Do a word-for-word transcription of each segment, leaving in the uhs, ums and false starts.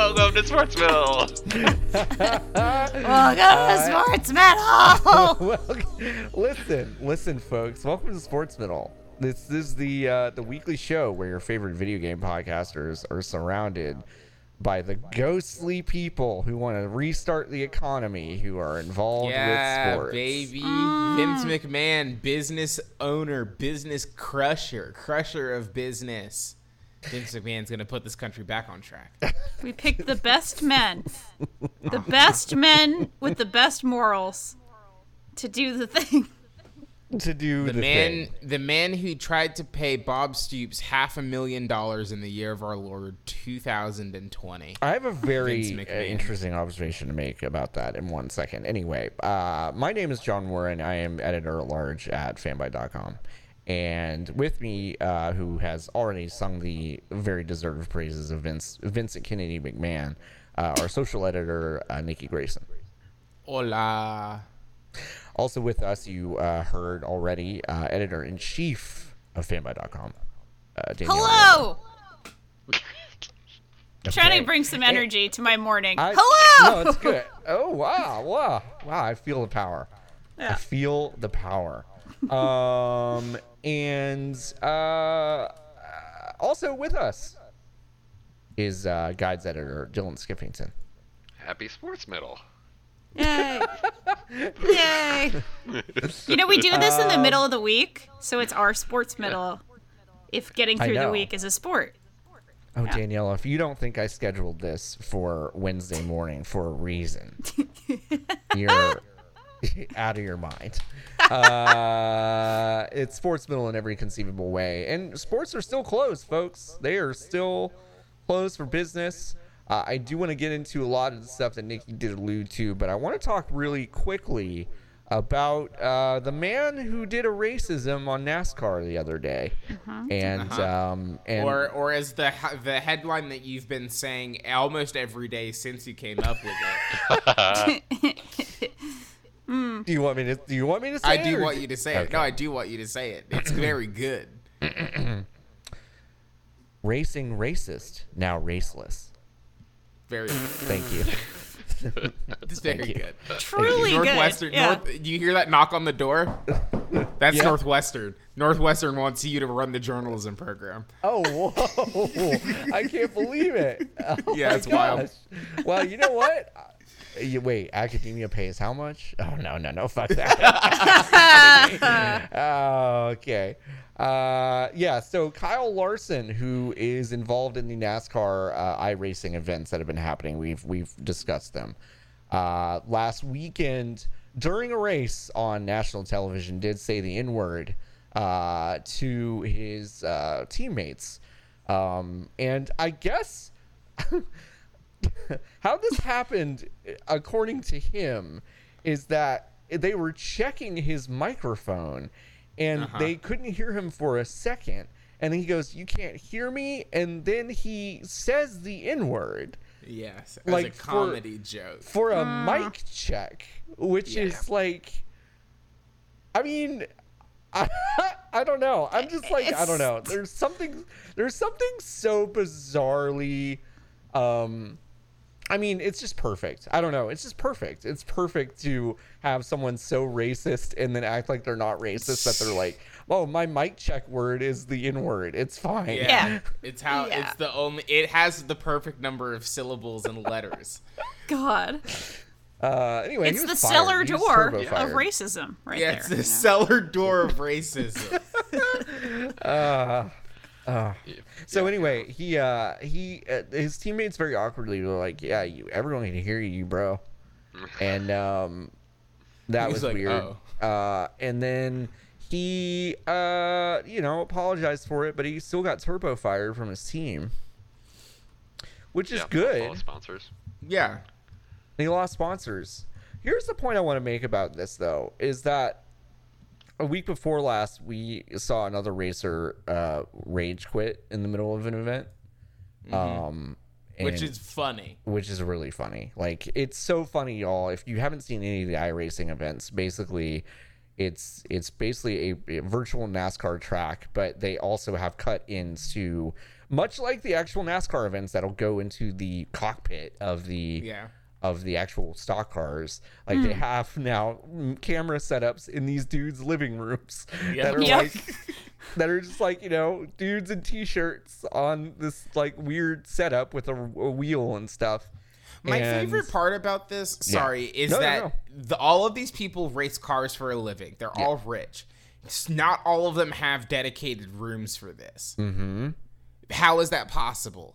Welcome to Sports Middle. Welcome to Sports Middle. well, listen, listen, folks. Welcome to Sports Middle. This, this is the uh, the weekly show where your favorite video game podcasters are surrounded by the ghostly people who want to restart the economy, who are involved yeah, with sports. baby. Mm. Vince McMahon, business owner, business crusher, crusher of business. Vince McMahon's going to put this country back on track. We picked the best men. The best men with the best morals to do the thing. To do The, the, man thing. the man who tried to pay Bob Stoops half a million dollars in the year of our Lord two thousand twenty. I have a very Vince uh, McMahon. interesting observation to make about that in one second. Anyway, uh, my name is John Warren. I am editor-at-large at fanbyte dot com. And with me, uh, who has already sung the very deserved praises of Vince, Vincent Kennedy McMahon, uh, our social editor, uh, Nikki Grayson. Hola. Also with us, you uh, heard already, uh, editor-in-chief of fanbyte dot com. Uh, Danielle Hello. Okay. Trying to bring some energy to my morning. I- Hello. No, it's good. Oh, wow, wow, wow! I feel the power. Yeah. I feel the power. Um, and uh, also with us is uh, Guides editor Dylan Skiffington. Happy Sports Middle. Yay. Yay. You know, we do this in the middle of the week, so it's our sports middle if getting I through the know. week is a sport. Oh, Daniela, if you don't think I scheduled this for Wednesday morning for a reason, you're out of your mind. Uh, it's Sports Middle in every conceivable way. And sports are still closed, folks. They are still closed for business. Uh, I do want to get into a lot of the stuff that Nikki did allude to, but I want to talk really quickly about uh, the man who did a racism on NASCAR the other day. And, Uh-huh. um, and Or, or as the the headline that you've been saying almost every day since you came up with it. do you want me to do you want me to say I it, do or want you to say it. Okay. No, I do want you to say it. It's very good. Racing racist, now raceless. Very good. Thank you. It's very Thank you. good. Truly good. Northwestern. Yeah. North, do you hear that knock on the door? That's Yeah. Northwestern. Northwestern wants you to run the journalism program. Oh, whoa. I can't believe it. Oh Yeah, my it's wild. gosh. Well, you know what? Uh, You, wait, academia pays how much? Oh, no, no, no. Fuck that. Oh, okay. Uh, yeah, so Kyle Larson, who is involved in the NASCAR uh, iRacing events that have been happening, we've we've discussed them. Uh, last weekend, during a race on national television, did say the N-word uh, to his uh, teammates. Um, and I guess how this happened, according to him, is that they were checking his microphone and Uh-huh. they couldn't hear him for a second. And he goes, "You can't hear me?" And then he says the N-word Yes, as Like a for- comedy joke. for a mic check, which Yeah. is like, I mean, I, I don't know. I'm just like, I don't know. There's something, there's something so bizarrely, um, I mean, it's just perfect. I don't know. It's just perfect. It's perfect to have someone so racist and then act like they're not racist, that they're like, "Oh, my mic check word is the N word. It's fine." Yeah. Yeah. It's how Yeah. it's the only it has the perfect number of syllables and letters. God. Uh, anyway, It's he the was fired. cellar He was door turbo of fired. racism right Yeah, there. it's the you know? cellar door of racism. Uh, uh. So anyway, he uh he uh, his teammates very awkwardly were like, "Yeah, you everyone can hear you, bro," and um that He was, was like, weird. "Oh." Uh, and then he uh you know apologized for it, but he still got turbo fired from his team, which is Yeah, good. all sponsors. Yeah. And he lost sponsors. Here's the point I want to make about this, though, is that a week before last, we saw another racer uh, rage quit in the middle of an event. Um, Which and- is funny. which is really funny. Like, it's so funny, y'all. If you haven't seen any of the iRacing events, basically, It's it's basically a, a virtual NASCAR track, but they also have cut into, much like the actual NASCAR events that'll go into the cockpit of the Yeah. of the actual stock cars. Like they have now mm, camera setups in these dudes' living rooms Yep. that are Yep. like that are just like, you know, dudes in t-shirts on this like weird setup with a, a wheel and stuff. My And- favorite part about this, sorry, is No, no, that no. The, all of these people race cars for a living. They're all rich. It's not all of them have dedicated rooms for this. Mm-hmm. How is that possible?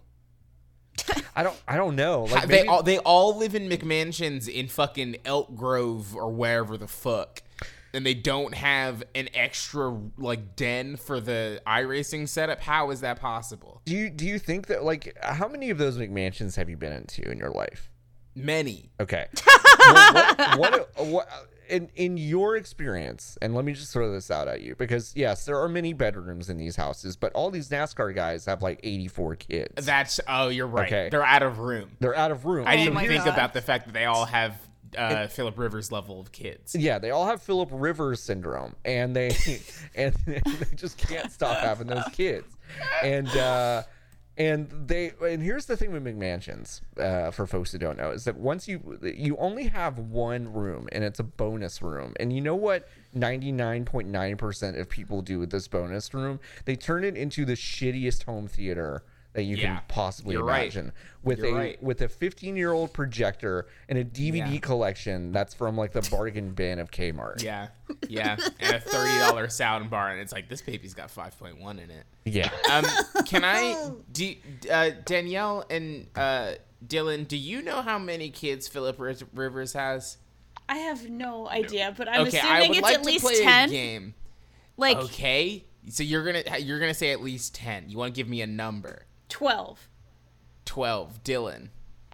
I don't I don't know. Like How- maybe, they all they all live in McMansions in fucking Elk Grove or wherever the fuck, and they don't have an extra like den for the iRacing setup. How is that possible? do you do you think that, like, how many of those McMansions have you been into in your life? Many. Okay. Well, what, what, what, in in your experience, and let me just throw this out at you, because yes, there are many bedrooms in these houses, but all these NASCAR guys have like eighty-four kids. That's oh, you're right. Okay. They're out of room. They're out of room. I So didn't my think God. about the fact that they all have uh, Philip Rivers level of kids. Yeah, they all have Philip Rivers syndrome, and they and they just can't stop having those kids, and uh, and they and here's the thing with McMansions, uh, for folks who don't know, is that once you you only have one room, and it's a bonus room, and you know what ninety-nine point nine percent of people do with this bonus room? They turn it into the shittiest home theater that you Yeah, can possibly you're right. imagine, with You're a right. with a fifteen year old projector and a D V D Yeah. collection that's from like the bargain bin of Kmart. Yeah, yeah, and a thirty dollar sound bar, and it's like this baby's got five point one in it. Yeah. Um, can I, do, uh, Danielle and uh, Dylan, do you know how many kids Philip Riz- Rivers has? I have no idea, but I'm Okay, I assuming would it's like at to least play ten. a game. Like Okay, so you're gonna you're gonna say at least ten. You want to give me a number? twelve. Twelve. Dylan.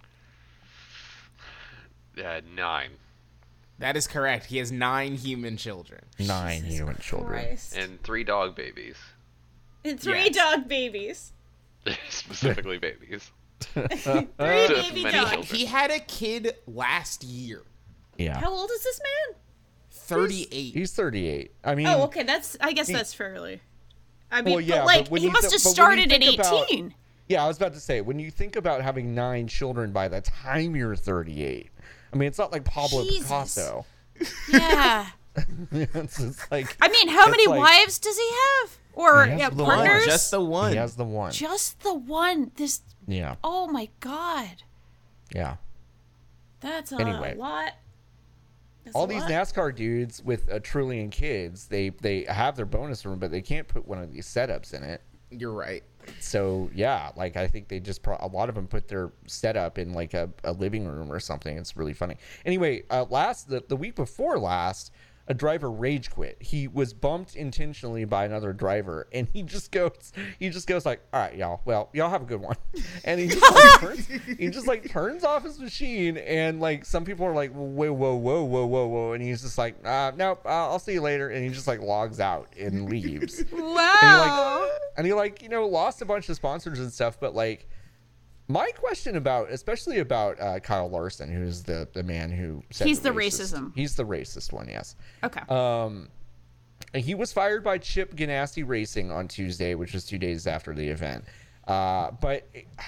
Uh, nine. That is correct. He has nine human children. Nine human children. Christ. And three dog babies. And three Yes. dog babies. Specifically babies. Three baby many dogs. children. He had a kid last year. Yeah. How old is this man? thirty-eight. He's thirty-eight. I mean, Oh, okay. That's. I guess that's fairly. I mean, Well, yeah, but like but when he you must th- have but when you started at think about- eighteen. yeah, I was about to say, when you think about having nine children by the time you're thirty-eight, I mean, it's not like Pablo Jesus. Picasso. Yeah. It's just like, I mean, how It's many like- wives does he have? Or He has yeah, the one. partners? Just the one. he has the one. Just the one. This. Yeah. Oh my God. Yeah. That's a Anyway. lot. That's All a these lot. NASCAR dudes with a trillion kids, they they have their bonus room, but they can't put one of these setups in it. You're right. So yeah, like I think they just pro- a lot of them put their setup in like a, a living room or something. It's really funny. Anyway, uh, last the, the week before last, a driver rage quit. He was bumped intentionally by another driver, and he just goes he just goes like, all right, y'all, well, y'all have a good one. And he just like turns, he just like turns off his machine, and like some people are like, whoa, whoa, whoa, whoa, whoa, whoa, and he's just like, uh, nope, uh, I'll see you later, and he just like logs out and leaves. Wow. And he like, you know, lost a bunch of sponsors and stuff, but like my question about, especially about uh, Kyle Larson, who's the, the man who said He's the racist- racism. He's the racist one, yes. Okay. Um, and he was fired by Chip Ganassi Racing on Tuesday, which was two days after the event. Uh, but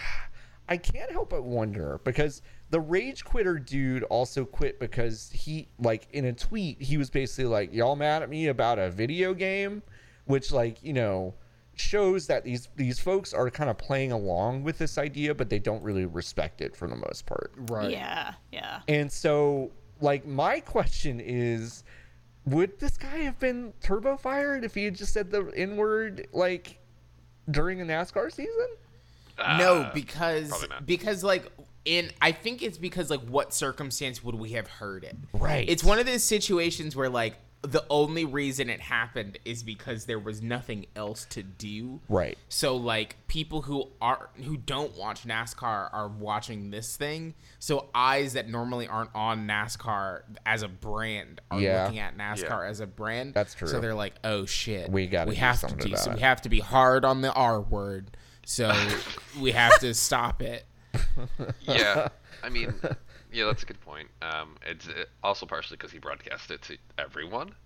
I can't help but wonder, because the rage quitter dude also quit because he, like, in a tweet, he was basically like, y'all mad at me about a video game, which, like, you know, shows that these these folks are kind of playing along with this idea, but they don't really respect it for the most part. Right. Yeah. Yeah. And so, like, my question is, would this guy have been turbo fired if he had just said the N word, like, during a NASCAR season? No, Uh, because probably not. because like in I think it's because like what circumstance would we have heard it? Right. It's one of those situations where like the only reason it happened is because there was nothing else to do. Right. So like people who are who don't watch NASCAR are watching this thing. So eyes that normally aren't on NASCAR as a brand are Yeah. looking at NASCAR Yeah. as a brand. That's true. So they're like, "Oh shit. We gotta we do have to something do to so that." we have to be hard on the R word. So we have to stop it." Yeah, I mean, yeah, that's a good point. Um, it's uh, also partially because he broadcast it to everyone.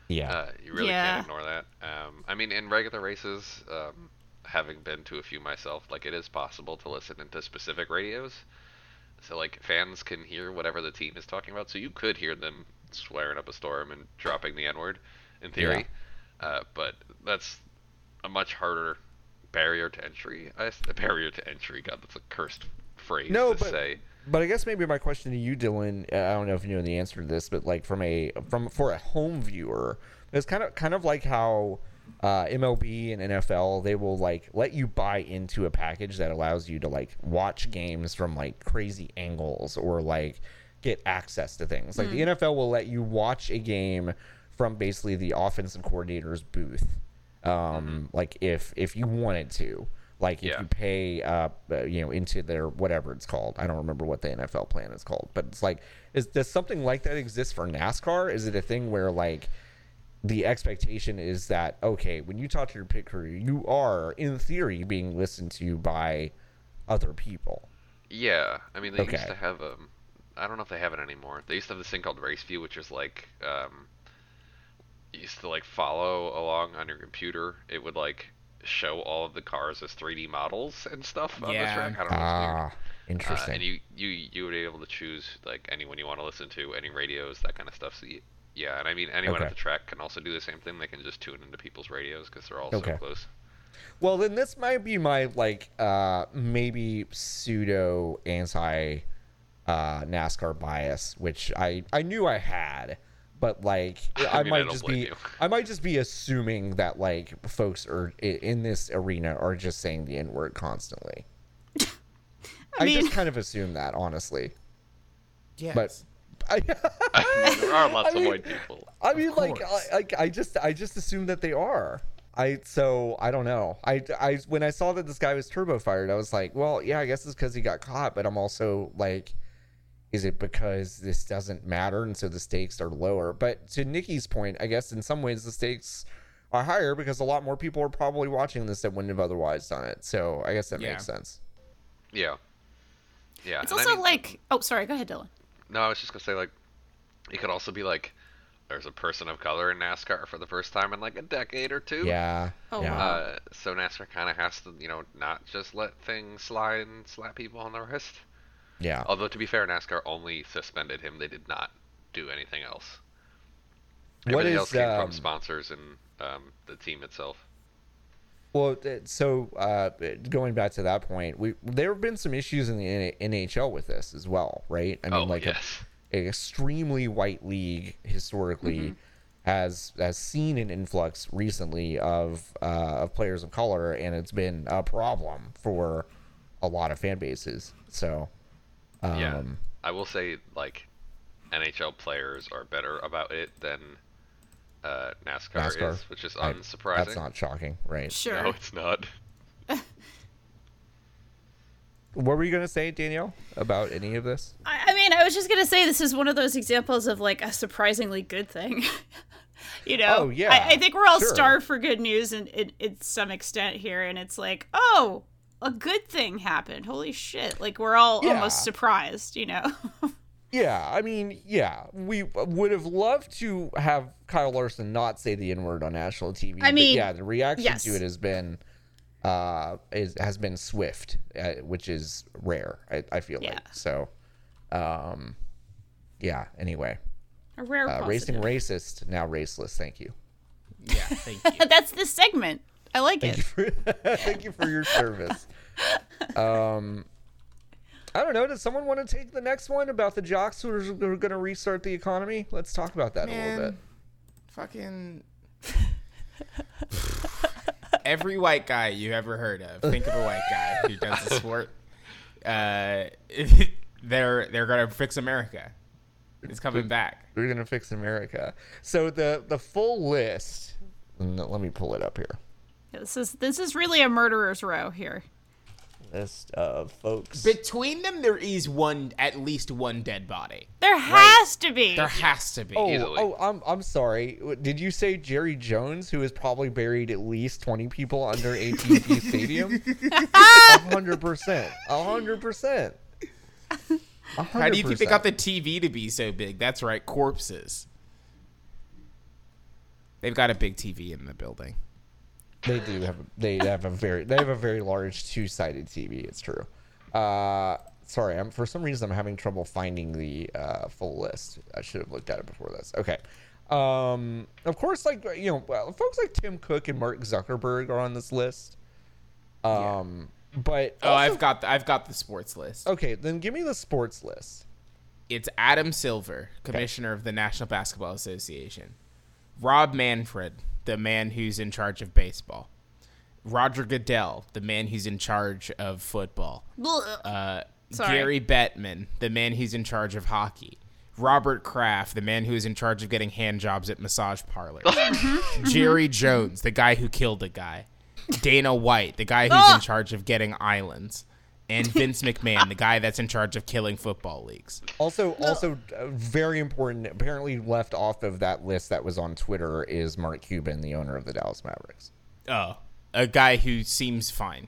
Yeah. Uh, you really Yeah. can't ignore that. Um, I mean, in regular races, um, having been to a few myself, like it is possible to listen into specific radios. So like fans can hear whatever the team is talking about. So you could hear them swearing up a storm and dropping the N-word, in theory. Uh, but that's a much harder barrier to entry. I, a barrier to entry. God, that's a cursed phrase No, to but say. but I guess maybe my question to you, Dylan, uh, I don't know if you know the answer to this, but like from a from for a home viewer, it's kind of kind of like how uh, M L B and N F L, they will like let you buy into a package that allows you to like watch games from like crazy angles or like get access to things. Like the N F L will let you watch a game from basically the offensive coordinator's booth. Um, mm-hmm. Like if if you wanted to, like if Yeah. you pay, uh, uh, you know, into their whatever it's called. I don't remember what the N F L plan is called, but it's like, is does something like that exist for NASCAR? Is it a thing where like the expectation is that okay, when you talk to your pit crew, you are in theory being listened to by other people? Yeah, I mean they Okay. used to have um, I don't know if they have it anymore. They used to have this thing called Race View, which is like um, you used to like follow along on your computer. It would like show all of the cars as three D models and stuff on Yeah. the track. I don't know. It's weird. Ah, Uh, interesting. and you, you you would be able to choose like anyone you want to listen to, any radios, that kind of stuff. So you, yeah, and I mean anyone Okay. at the track can also do the same thing. They can just tune into people's radios because they're all Okay. so close. Well, then this might be my like uh maybe pseudo anti uh NASCAR bias, which I I knew I had, but like I I, mean, I might don't just blame be you. I might just be assuming that like folks are i- in this arena are just saying the N-word constantly. I I, mean, just kind of assume that, honestly. Yes. But I, There are lots I mean- of white people. I mean, like, course. I, like, I just, I just assume that they are. I, so I don't know. I, I, when I saw that this guy was turbo fired, I was like, well, yeah, I guess it's because he got caught. But I'm also like, is it because this doesn't matter and so the stakes are lower? But to Nikki's point, I guess in some ways the stakes are higher because a lot more people are probably watching this that wouldn't have otherwise done it. So I guess that Yeah. makes sense. Yeah. Yeah. it's and I also mean- like, oh, sorry, go ahead, Dylan. No, I was just gonna say like, it could also be like, there's a person of color in NASCAR for the first time in like a decade or two. Yeah. Oh, yeah. wow. Uh, so NASCAR kind of has to, you know, not just let things slide and slap people on the wrist. Yeah. Although to be fair, NASCAR only suspended him; they did not do anything else. What Everything is, else came um, from sponsors and um, the team itself. Well, th- so uh, going back to that point, we there have been some issues in the N- NHL with this as well, right? I mean, Oh, like yes. a, a extremely white league historically has has seen an influx recently of uh, of players of color, and it's been a problem for a lot of fan bases. So, um, Yeah, I will say like N H L players are better about it than uh, NASCAR, NASCAR. is, which is I- unsurprising. that's not shocking, right? Sure. No, it's not. What were you gonna say, Danielle, about any of this? I, I mean, I was just gonna say this is one of those examples of like a surprisingly good thing. you know? Oh, yeah, I, I think we're all sure. starved for good news in, in, in some extent here, and it's like, oh, a good thing happened. Holy shit! Like we're all Yeah. almost surprised. You know? Yeah, I mean, yeah, we would have loved to have Kyle Larson not say the N word on national T V. I but mean, yeah, the reaction yes. to it has been, uh, is has been swift, uh, which is rare. I, I feel Yeah. like so. Um, yeah. Anyway, A rare uh, racing positive. racist, now raceless. Thank you. Yeah, thank you. That's the segment. I like Thank it. you for thank you for your service. Um. I don't know. Does someone want to take the next one about the jocks who are, who are going to restart the economy? Let's talk about that a little bit. Man, fucking every white guy you ever heard of. Think of a white guy who does the sport. Uh, they're they're gonna fix America. It's coming back. We're gonna fix America. So the the full list. no, Let me pull it up here. This is this is really a murderer's row here. List of folks. Between them, there is one, at least one dead body. There has to be. There has to be. Oh, easily. oh, I'm I'm sorry. Did you say Jerry Jones, who has probably buried at least twenty people under A T and T Stadium? A hundred percent. A hundred percent. How do you think they got the T V to be so big? That's right, corpses. They've got a big T V in the building. They do have they have a very they have a very large two-sided T V. It's true. Uh, sorry, I'm for some reason I'm having trouble finding the uh, full list. I should have looked at it before this. Okay. Um, of course, like you know, well, folks like Tim Cook and Mark Zuckerberg are on this list. Um, yeah. but oh, also, I've got the, I've got the sports list. Okay, then give me the sports list. It's Adam Silver, commissioner okay. of the National Basketball Association. Rob Manfred, the man who's in charge of baseball. Roger Goodell, the man who's in charge of football. Uh, Gary Bettman, the man who's in charge of hockey. Robert Kraft, the man who is in charge of getting hand jobs at massage parlors. Jerry Jones, the guy who killed a guy. Dana White, the guy who's in charge of getting islands. And Vince McMahon, the guy that's in charge of killing football leagues. Also, also uh, very important, apparently left off of that list that was on Twitter is Mark Cuban, the owner of the Dallas Mavericks. Oh, a guy who seems fine.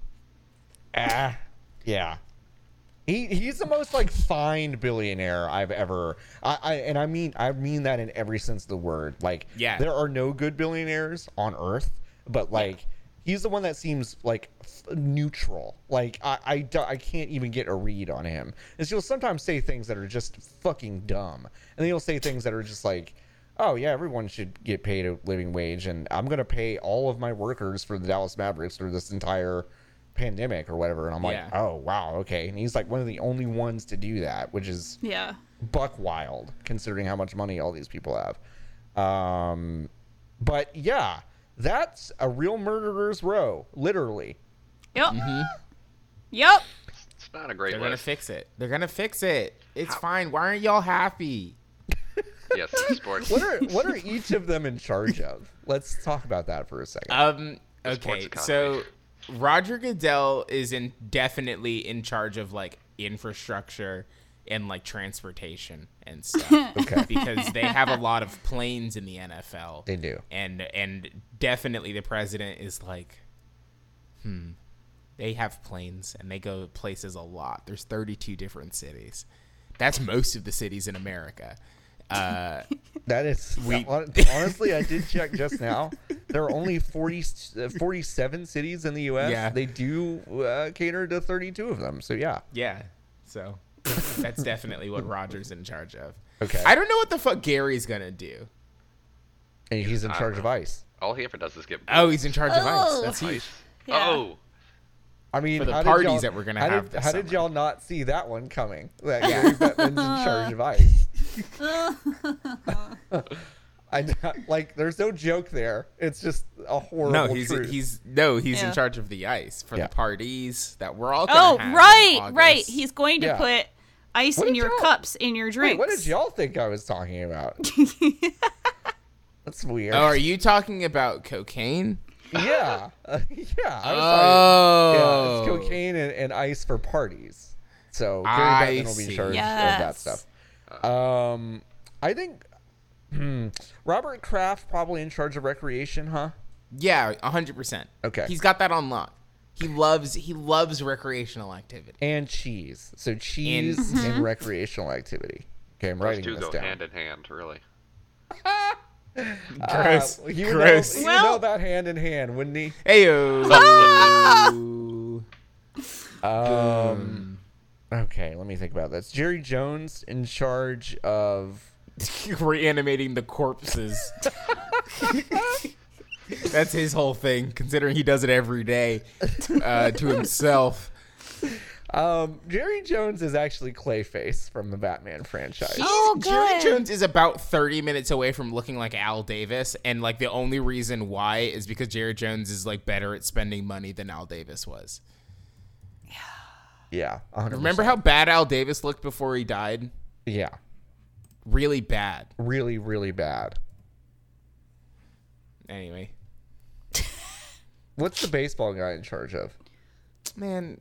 Ah, yeah. He he's the most like fine billionaire I've ever I, I and I mean I mean that in every sense of the word. Like yeah. there are no good billionaires on earth, but like yeah. he's the one that seems like f- neutral. Like I I, do, I can't even get a read on him. And he'll sometimes say things that are just fucking dumb, and then he'll say things that are just like, oh yeah, everyone should get paid a living wage, and I'm gonna pay all of my workers for the Dallas Mavericks through this entire pandemic or whatever. And I'm like, yeah. oh wow, okay. And he's like one of the only ones to do that, which is yeah buck wild considering how much money all these people have. Um, but yeah, that's a real murderer's row, literally. Yep. Mm-hmm. Yep. It's not a great They're list. gonna fix it. They're gonna fix it. It's how? Fine. Why aren't y'all happy? Yes, sports. What are what are each of them in charge of? Let's talk about that for a second. Um. Okay. So Roger Goodell is in definitely in charge of like infrastructure and like transportation and stuff. Okay. Because they have a lot of planes in the N F L. They do. And and definitely the president is like, hmm. They have planes and they go places a lot. There's thirty-two different cities. That's most of the cities in America. Uh, that is we, honestly, I did check just now. There are only forty, uh, forty-seven cities in the U S. Yeah. They do uh, cater to thirty-two of them. So yeah. Yeah. So that's definitely what Roger's in charge of. Okay. I don't know what the fuck Gary's gonna do. And he's in charge of ice. All he ever does is get. Oh, he's in charge oh. of ice. That's huge. Yeah. Oh. I mean, for the how parties did that we're gonna how have. Did, this how summer. did y'all not see that one coming? That Gary Bettman's in charge of ice. I like. There's no joke there. It's just a horrible. No, he's truth. he's no, he's yeah. in charge of the ice for yeah. the parties that we're all. Gonna oh, have right, in right. He's going to yeah. put ice what in your y'all... cups in your drinks. Wait, what did y'all think I was talking about? That's weird. Oh, are you talking about cocaine? Yeah, uh, yeah. I was oh, talking, yeah. It's cocaine and, and ice for parties. So Gary I Bettman will be in see. charge yes. of that stuff. Um, I think hmm, Robert Kraft probably in charge of recreation, huh? Yeah, a hundred percent. Okay, he's got that on lock. He loves he loves recreational activity and cheese. So cheese and, mm-hmm. and recreational activity. Okay, I'm Those writing two this go down. hand in hand, really. Gross. Uh, you Gross. Know, you Well- know that hand in hand, wouldn't he? Heyo. Um. Okay, let me think about this. Jerry Jones in charge of Reanimating the corpses. That's his whole thing, considering he does it every day uh, to himself. Um, Jerry Jones is actually Clayface from the Batman franchise. Oh, Jerry good. Jones is about thirty minutes away from looking like Al Davis, and like the only reason why is because Jerry Jones is like better at spending money than Al Davis was. Yeah, one hundred percent. Remember how bad Al Davis looked before he died? Yeah, Really bad. really, really bad. Anyway, What's the baseball guy in charge of? man,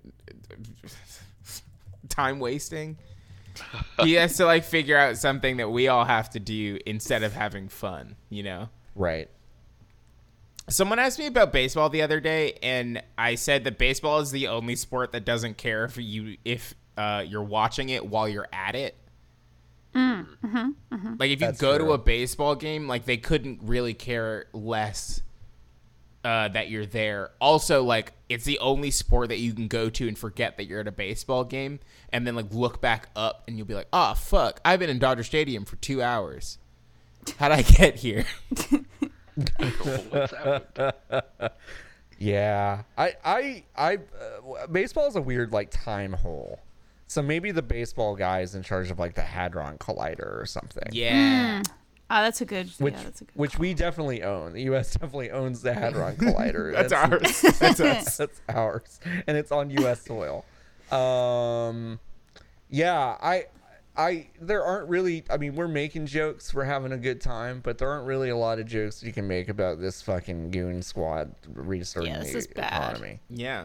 time wasting. He has to like figure out something that we all have to do instead of having fun, you know? Right. Someone asked me about baseball the other day, and I said that baseball is the only sport that doesn't care if you if uh, you're watching it while you're at it. Mm, mm-hmm, mm-hmm. Like, if you That's go true. to a baseball game, like, they couldn't really care less uh, that you're there. Also, like, it's the only sport that you can go to and forget that you're at a baseball game, and then, like, look back up, and you'll be like, oh, fuck, I've been in Dodger Stadium for two hours. How'd I get here? What's happened? Yeah, I, I, I, uh, baseball is a weird like time hole. So maybe the baseball guy is in charge of like the Hadron Collider or something. Yeah. Oh, that's a good. Which, yeah, that's a good. which we definitely own. The U S definitely owns the Hadron Collider. That's ours. That's us. That's ours, and it's on U S soil. Um, yeah, I, I, there aren't really. I mean, we're making jokes, we're having a good time, but there aren't really a lot of jokes you can make about this fucking goon squad restarting Yeah, this the is bad. economy. Yeah.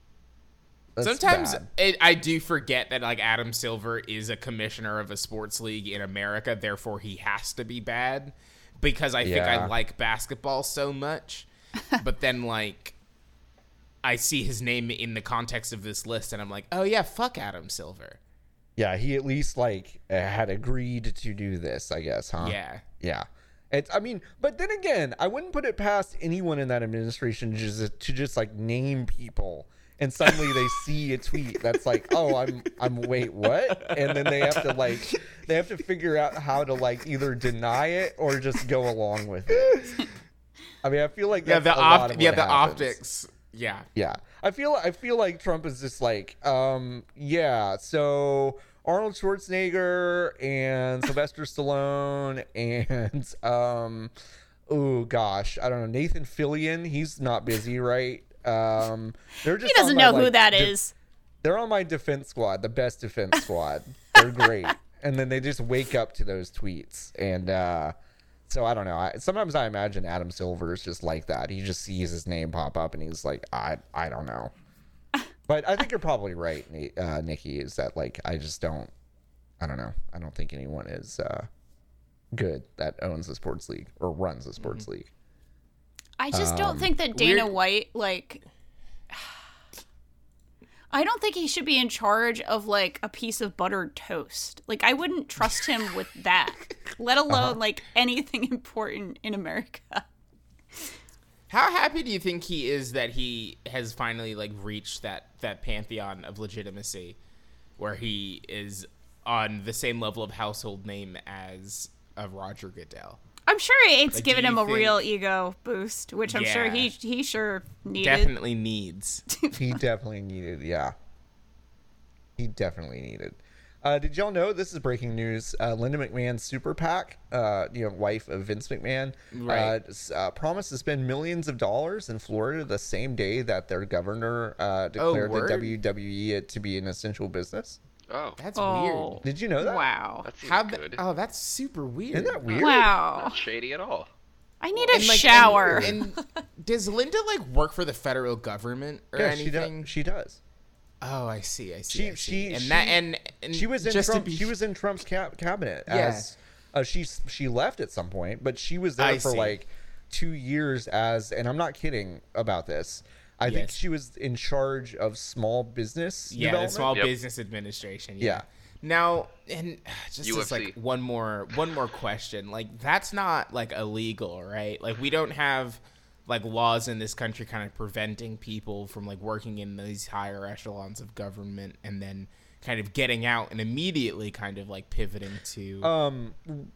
That's Sometimes bad. it, I do forget that like Adam Silver is a commissioner of a sports league in America, therefore he has to be bad because I think Yeah. I like basketball so much. But then like I see his name in the context of this list and I'm like, oh yeah, fuck Adam Silver. Yeah, he at least like uh, had agreed to do this, I guess, huh? Yeah. Yeah. It's, I mean, but then again, I wouldn't put it past anyone in that administration just to just like name people, and suddenly they see a tweet that's like, "Oh, I'm, I'm, wait, what?" And then they have to like, they have to figure out how to like either deny it or just go along with it. I mean, I feel like Yeah, that's the a lot opt- of yeah, what the happens. optics. Yeah. Yeah, I feel I feel like Trump is just like, um, yeah. So Arnold Schwarzenegger and Sylvester Stallone and um, oh gosh, I don't know, Nathan Fillion. He's not busy, right? Um, they're just He doesn't on my, know who like, that de- is. They're on my defense squad, the best defense squad. They're great, and then they just wake up to those tweets and. uh So I don't know. I, sometimes I imagine Adam Silver is just like that. He just sees his name pop up and he's like, I I don't know. But I think you're probably right, Ni- uh, Nikki. Is that like I just don't. I don't know. I don't think anyone is uh, good that owns a sports league or runs a sports league. I just don't think that Dana weird- White like. I don't think he should be in charge of like a piece of buttered toast. Like I wouldn't trust him with that, let alone Uh-huh. like anything important in America. How happy do you think he is that he has finally like reached that that pantheon of legitimacy where he is on the same level of household name as uh, Roger Goodell? I'm sure it's Like, given do him you a real think- ego boost, which I'm sure he Yeah. he sure needed. Definitely needs. He definitely needed. Yeah. He definitely needed. Uh, did y'all know, this is breaking news, uh, Linda McMahon's super PAC, uh, you know, wife of Vince McMahon, Right. uh, s- uh, promised to spend millions of dollars in Florida the same day that their governor uh, declared the word? W W E to be an essential business. Oh, That's Oh, weird. Did you know that? wow. that seems How? good. The, oh, that's super weird. Isn't that weird? Wow. Not shady at all. I need a And, like, shower. And, and does Linda like work for the federal government or Yeah, she, anything? does. she does. Oh, I see. I see. She- I see. she- and she- that and, and She was in just to Trump. be- She was in Trump's cab- cabinet. Yeah. As, uh, she she left at some point, but she was there I for see. like two years as, and I'm not kidding about this. I think Yes. she was in charge of small business yeah, the development. Small Yep. Business Administration. Yeah. Yeah. Now, and just U F as C. like one more one more question, like that's not like illegal, right? Like we don't have like laws in this country kind of preventing people from like working in these higher echelons of government and then kind of getting out and immediately kind of like pivoting to Um,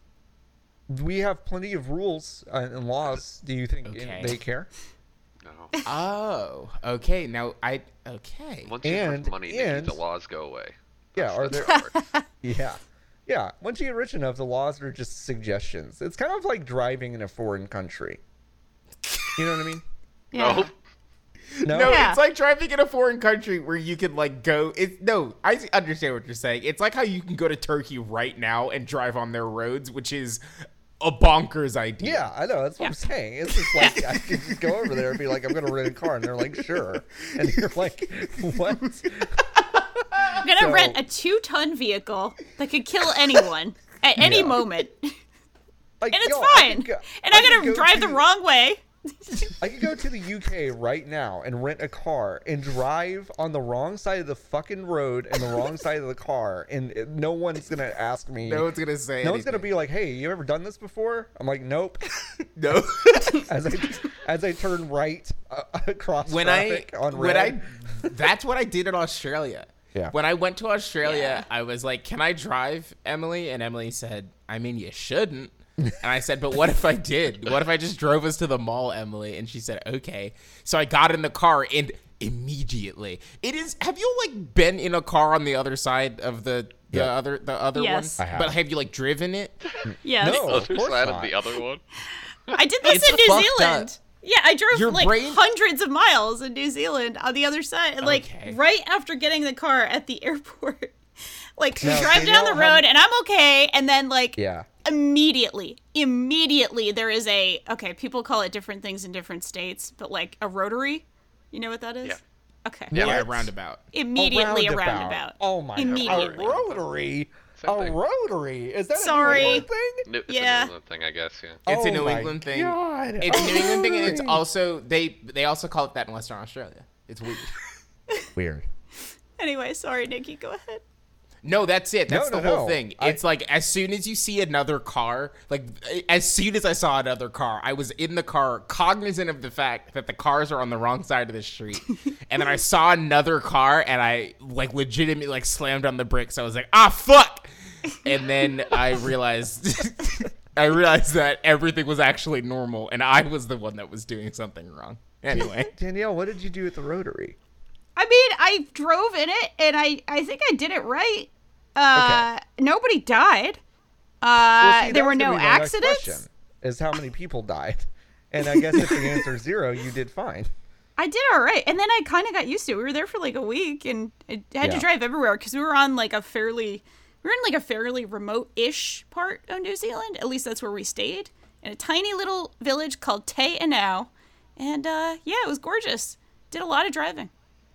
we have plenty of rules uh, and laws. Do you think Okay. they care? No. Oh, okay. Now I okay. Once you have And- money, Nikki, and- the laws go away. Yeah. That's- Are that's there? how it works. Yeah. Yeah. Once you get rich enough, the laws are just suggestions. It's kind of like driving in a foreign country. You know what I mean? yeah. Nope. No. No, Yeah. it's like driving in a foreign country where you can like go. It's no, I understand what you're saying. It's like how you can go to Turkey right now and drive on their roads, which is a bonkers idea. Yeah, I know. That's what I'm saying. It's just like I could just go over there and be like, "I'm gonna rent a car," and they're like, "Sure," and you're like, "What?" I'm gonna So- rent a two-ton vehicle that could kill anyone at any Yeah. moment, Like, and it's yo, I fine. could go- and I I'm could gonna go drive the to- wrong way. I could go to the U K right now and rent a car and drive on the wrong side of the fucking road and the wrong side of the car, and it- no one's gonna ask me. No one's gonna say. No one's gonna anything. be like, "Hey, you ever done this before?" I'm like, "Nope." No. As I as I turn right uh, across when I traffic on when red. I that's what I did in Australia. Yeah. When I went to Australia, Yeah. I was like, "Can I drive, Emily?" And Emily said, "I mean, you shouldn't." And I said, "But what if I did? What if I just drove us to the mall, Emily?" And she said, "Okay." So I got in the car and immediately it is. Have you like been in a car on the other side of the the Yeah. other the other Yes. one? I have. But have you like driven it? Yes. No. Of Other course side not. of the other one. I did this It's in New fucked Zealand. up. Yeah, I drove Your like brain- hundreds of miles in New Zealand on the other side, and like Okay. right after getting the car at the airport. Like we Now, drive Danielle, down the how- road and I'm okay, and then like Yeah. immediately, immediately there is a okay. People call it different things in different states, but like a rotary. You know what that is? Yeah. Okay. Yeah, What? roundabout. Immediately a roundabout. Oh my Immediately. god. A rotary. Same A thing. rotary. Is that Sorry. a New England thing? New, it's Yeah. a New England thing, I guess. Yeah. It's Oh a New my England thing. God. It's a A New England thing, and it's rotary. also they they also call it that in Western Australia. It's weird. Weird. Anyway, sorry, Nikki. Go ahead. No, that's it. That's No, the no, whole no. thing. I- It's like as soon as you see another car, like as soon as I saw another car, I was in the car, cognizant of the fact that the cars are on the wrong side of the street, and then I saw another car, and I like legitimately like slammed on the brakes. I was like, ah, fuck, and then I realized. I realized that everything was actually normal, and I was the one that was doing something wrong. Anyway. Danielle, what did you do at the rotary? I mean, I drove in it, and I, I think I did it right. Uh, Nobody died. Uh, Well, see, there that were was gonna no be my next accidents. question, is how many people died? And I guess if the answer is zero, you did fine. I did all right, and then I kind of got used to it. We were there for like a week, and I had Yeah. to drive everywhere because we were on like a fairly, we were in like a fairly remote-ish part of New Zealand. At least that's where we stayed, in a tiny little village called Te Anau, and uh, yeah, it was gorgeous. Did a lot of driving.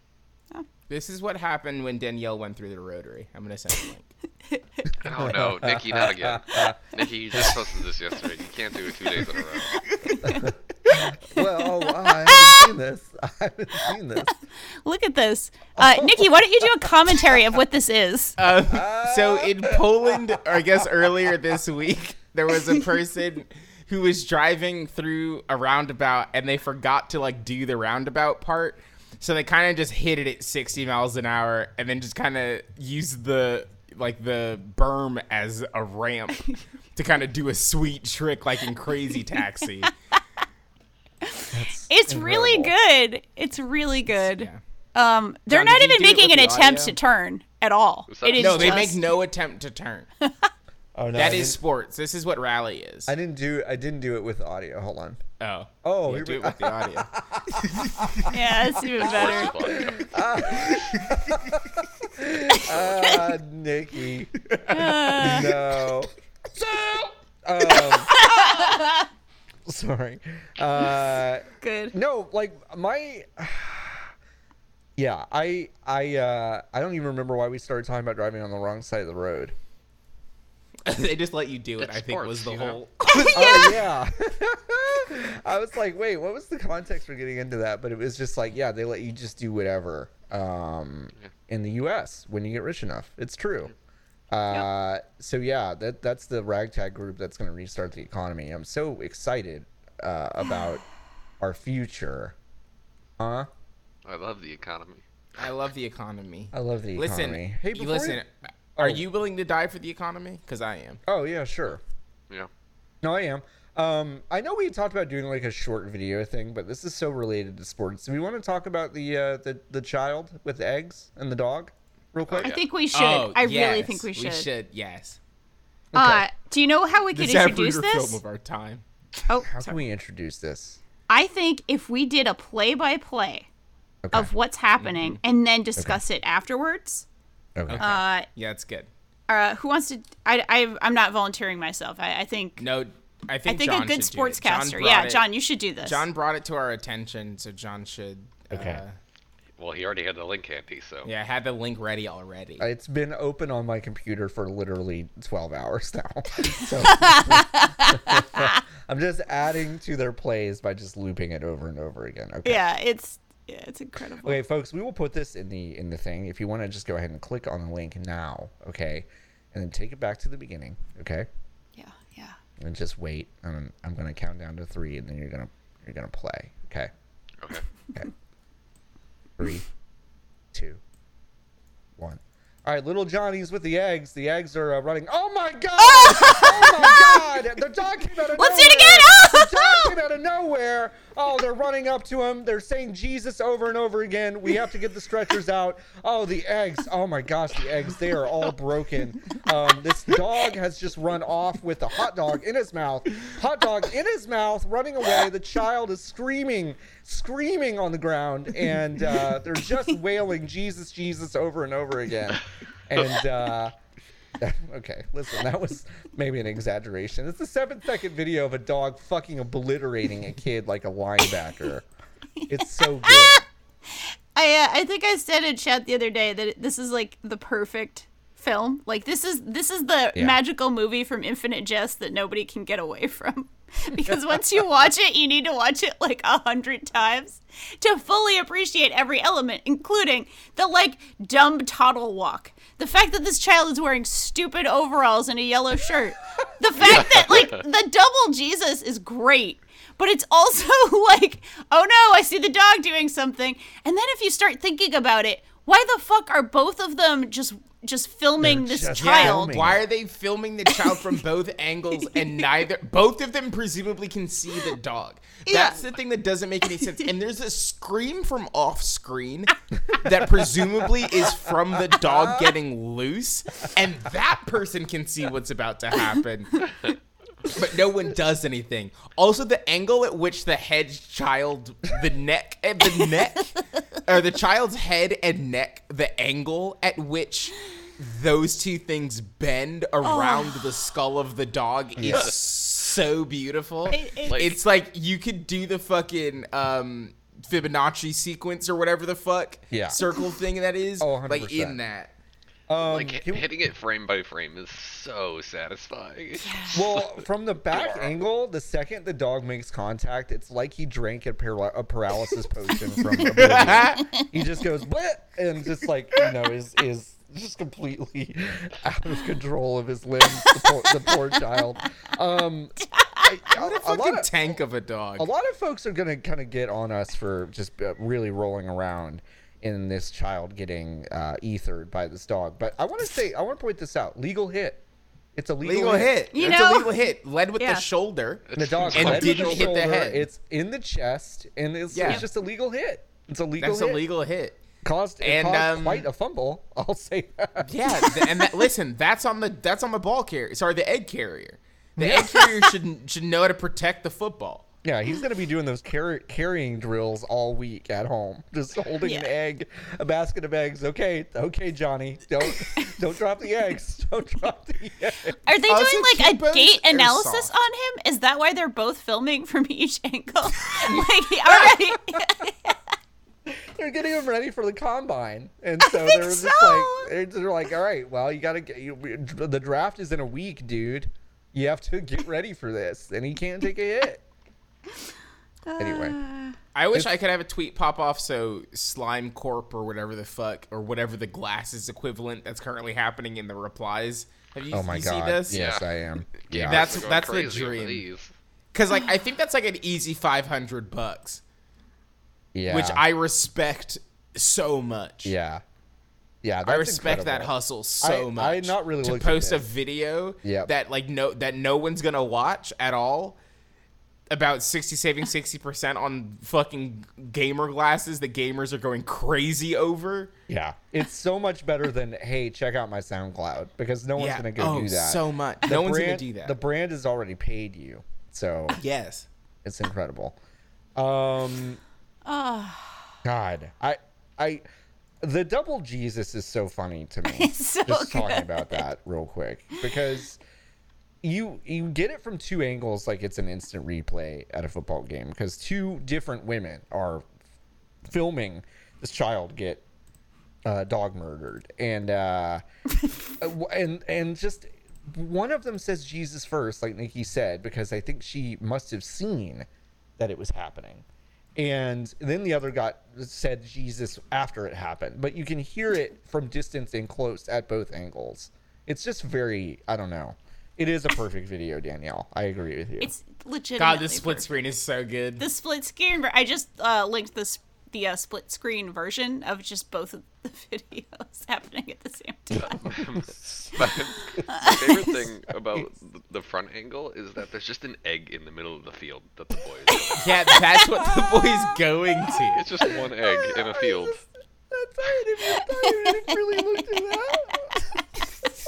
This is what happened when Danielle went through the rotary. I'm going to send a link. Oh no, Nikki, not again. Nikki, you just posted this yesterday. You can't do it two days in a row. Well, I haven't seen this. I haven't seen this. Look at this, uh, Nikki. Why don't you do a commentary of what this is? Um, so in Poland, or I guess earlier this week, there was a person who was driving through a roundabout and they forgot to like do the roundabout part. So they kind of just hit it at sixty miles an hour and then just kind of used the like the berm as a ramp to kind of do a sweet trick like in Crazy Taxi. It's really incredible. good. It's really good. Yeah. Um, they're John, not did you even do it making with an the attempt audio? to turn at all. Was that- It is No, they just, make no attempt to turn. Oh no, That I is didn't- sports. This is what rally is. I didn't do. I didn't do it with audio. Hold on. Oh. Oh, Yeah, here do we- it with the audio. Yeah, it's even better. Ah, Nikki. No. Um, sorry. Uh, Good. no, like my. Yeah, I I uh I don't even remember why we started talking about driving on the wrong side of the road. They just let you do it, It's I think, sports, was the you know? whole. Oh yeah. I was like, wait, what was the context for getting into that? But it was just like, yeah, they let you just do whatever um, Yeah. in the U S when you get rich enough. It's true. Uh, so yeah, that that's the ragtag group that's going to restart the economy. I'm so excited uh, about our future. Huh? I love the economy. I love the economy. I love the Listen, economy. Hey, you before listen. you- Are Oh. you willing to die for the economy? Because I am. Oh yeah, sure. Yeah. No, I am. Um, I know we talked about doing like a short video thing, but this is so related to sports. Do we want to talk about the uh, the the child with the eggs and the dog, real quick? I think we should. Oh, I really yes, think we should. We should. Yes. Uh, do you know how we The could introduce Zapruder this? film of our time. Oh, How can we introduce this? I think if we did a play-by-play Okay. of what's happening and then discuss it afterwards. okay. Uh, Yeah, it's good. uh, who wants to? I, I I'm not volunteering myself. I, I think No, I I think think John a good should do it. John sportscaster. brought Yeah, it- John, you should do this. John brought it to our attention, so John should. Okay. Uh, Well, he already had the link handy, so. yeah, I had the link ready already. It's been open on my computer for literally twelve hours now. So I'm just adding to their plays by just looping it over and over again. Okay. Yeah, it's yeah, it's incredible. Okay, folks, we will put this in the in the thing. If you want to just go ahead and click on the link now, okay, and then take it back to the beginning, okay, Yeah, yeah. and just wait. And I'm gonna count down to three, and then you're gonna you're gonna play. Okay. Okay. Okay. Three, two, one. All right, little Johnny's with the eggs. The eggs are uh, running. Oh my god! Oh my god! The dog came out of Let's nowhere. do it again! The dog came out of nowhere. Oh, they're running up to him. They're saying Jesus over and over again. We have to get the stretchers out. Oh, the eggs. Oh my gosh, the eggs. They are all broken. Um, this dog has just run off with a hot dog in his mouth. Hot dog in his mouth, running away. The child is screaming, screaming on the ground, and uh, they're just wailing Jesus, Jesus over and over again. And uh, okay, listen, that was maybe an exaggeration. It's a seven-second video of a dog fucking obliterating a kid like a linebacker. It's so good. I uh, I think I said in chat the other day that this is like the perfect film. Like this is this is the Yeah. magical movie from Infinite Jest that nobody can get away from. Because once you watch it, you need to watch it like a hundred times to fully appreciate every element, including the like dumb toddle walk. The fact that this child is wearing stupid overalls and a yellow shirt. The fact that like the double Jesus is great. But it's also like, oh no, I see the dog doing something. And then if you start thinking about it, why the fuck are both of them just just filming They're this just child? filming. Why are they filming the child from both angles and neither both of them presumably can see the dog? That's the thing that doesn't make any sense. And there's a scream from off screen that presumably is from the dog getting loose, and that person can see what's about to happen. But no one does anything. Also, the angle at which the head child, the neck, and the neck, or the child's head and neck, the angle at which those two things bend around the skull of the dog Yeah. is so beautiful. It- it- Like- It's like you could do the fucking um, Fibonacci sequence or whatever the fuck Yeah. circle thing that is. Oh, one hundred like percent. in that. Um, Like can we- hitting it frame by frame is so satisfying. well, from the back angle, the second the dog makes contact, it's like he drank a, para- a paralysis potion from Oblivion. He just goes what, and just like you know is is just completely out of control of his limbs. The poor, the poor child. Um, I, a, What a a fucking lot of tank of a dog. a lot of folks are gonna kind of get on us for just uh, really rolling around in this child getting uh, ethered by this dog. But I want to say, I want to point this out: legal hit. It's a legal, Legal hit. You it's know- a legal hit. Led with Yeah. the shoulder. And the dog And led with didn't the hit the shoulder. head. It's in the chest, and it's, Yeah. it's just a legal hit. It's a legal That's hit. a legal hit. Caused, it And, caused um, quite a fumble. I'll say that. Yeah, th- and that, listen, that's on the that's on the ball carrier. Sorry, the egg carrier. The egg carrier should should know how to protect the football. Yeah, he's gonna be doing those carry, carrying drills all week at home, just holding an Yeah. egg, a basket of eggs. Okay, okay, Johnny, don't don't drop the eggs. Don't drop the eggs. Are they Also, doing like a T-Bone's gait are analysis soft. on him? Is that why they're both filming from each angle? like, all right. They're getting him ready for the combine, and so think they're just so. like they're, they're like, all right, well, you gotta get you, the draft is in a week, dude. You have to get ready for this, and he can't take a hit. Anyway. I wish I could have a tweet pop off so Slime Corp or whatever the fuck or whatever the glasses equivalent that's currently happening in the replies. Have you, Oh my you god! see this? Yes, Yeah. I am. Yeah, Yeah, That's- we're going that's the crazy over dream. these. Because like I think that's like an easy five hundred bucks, yeah. which I respect so much. yeah, yeah. I that's respect that incredible. hustle so I- much. I not really to looked at post a this. video Yep. that like no that no one's gonna watch at all about sixty saving sixty percent on fucking gamer glasses that gamers are going crazy over. Yeah, it's so much better than hey, check out my SoundCloud because no one's Yeah. gonna go oh, do that. so much. The no one's gonna brand- do that. The brand has already paid you, so yes. it's incredible. Um, God, I, I, the double Jesus is so funny to me. It's so Just talking good. about that real quick because you you get it from two angles, like it's an instant replay at a football game because two different women are filming this child get uh, dog murdered, and uh, and and just one of them says Jesus first, like Nikki said, because I think she must have seen that it was happening. And then the other got said Jesus after it happened. But you can hear it from distance and close at both angles. It's just very, I don't know. It is a perfect video, Danielle. I agree with you. It's legitimately God, this split perfect. screen is so good. The split screen. I just uh, linked this the uh, split screen version of just both of the videos happening at the same time. My favorite thing about the front angle is that there's just an egg in the middle of the field that the boys. Go. Yeah, that's what the boy's going to. It's just one egg in a field. That's I didn't even, I didn't really look at that.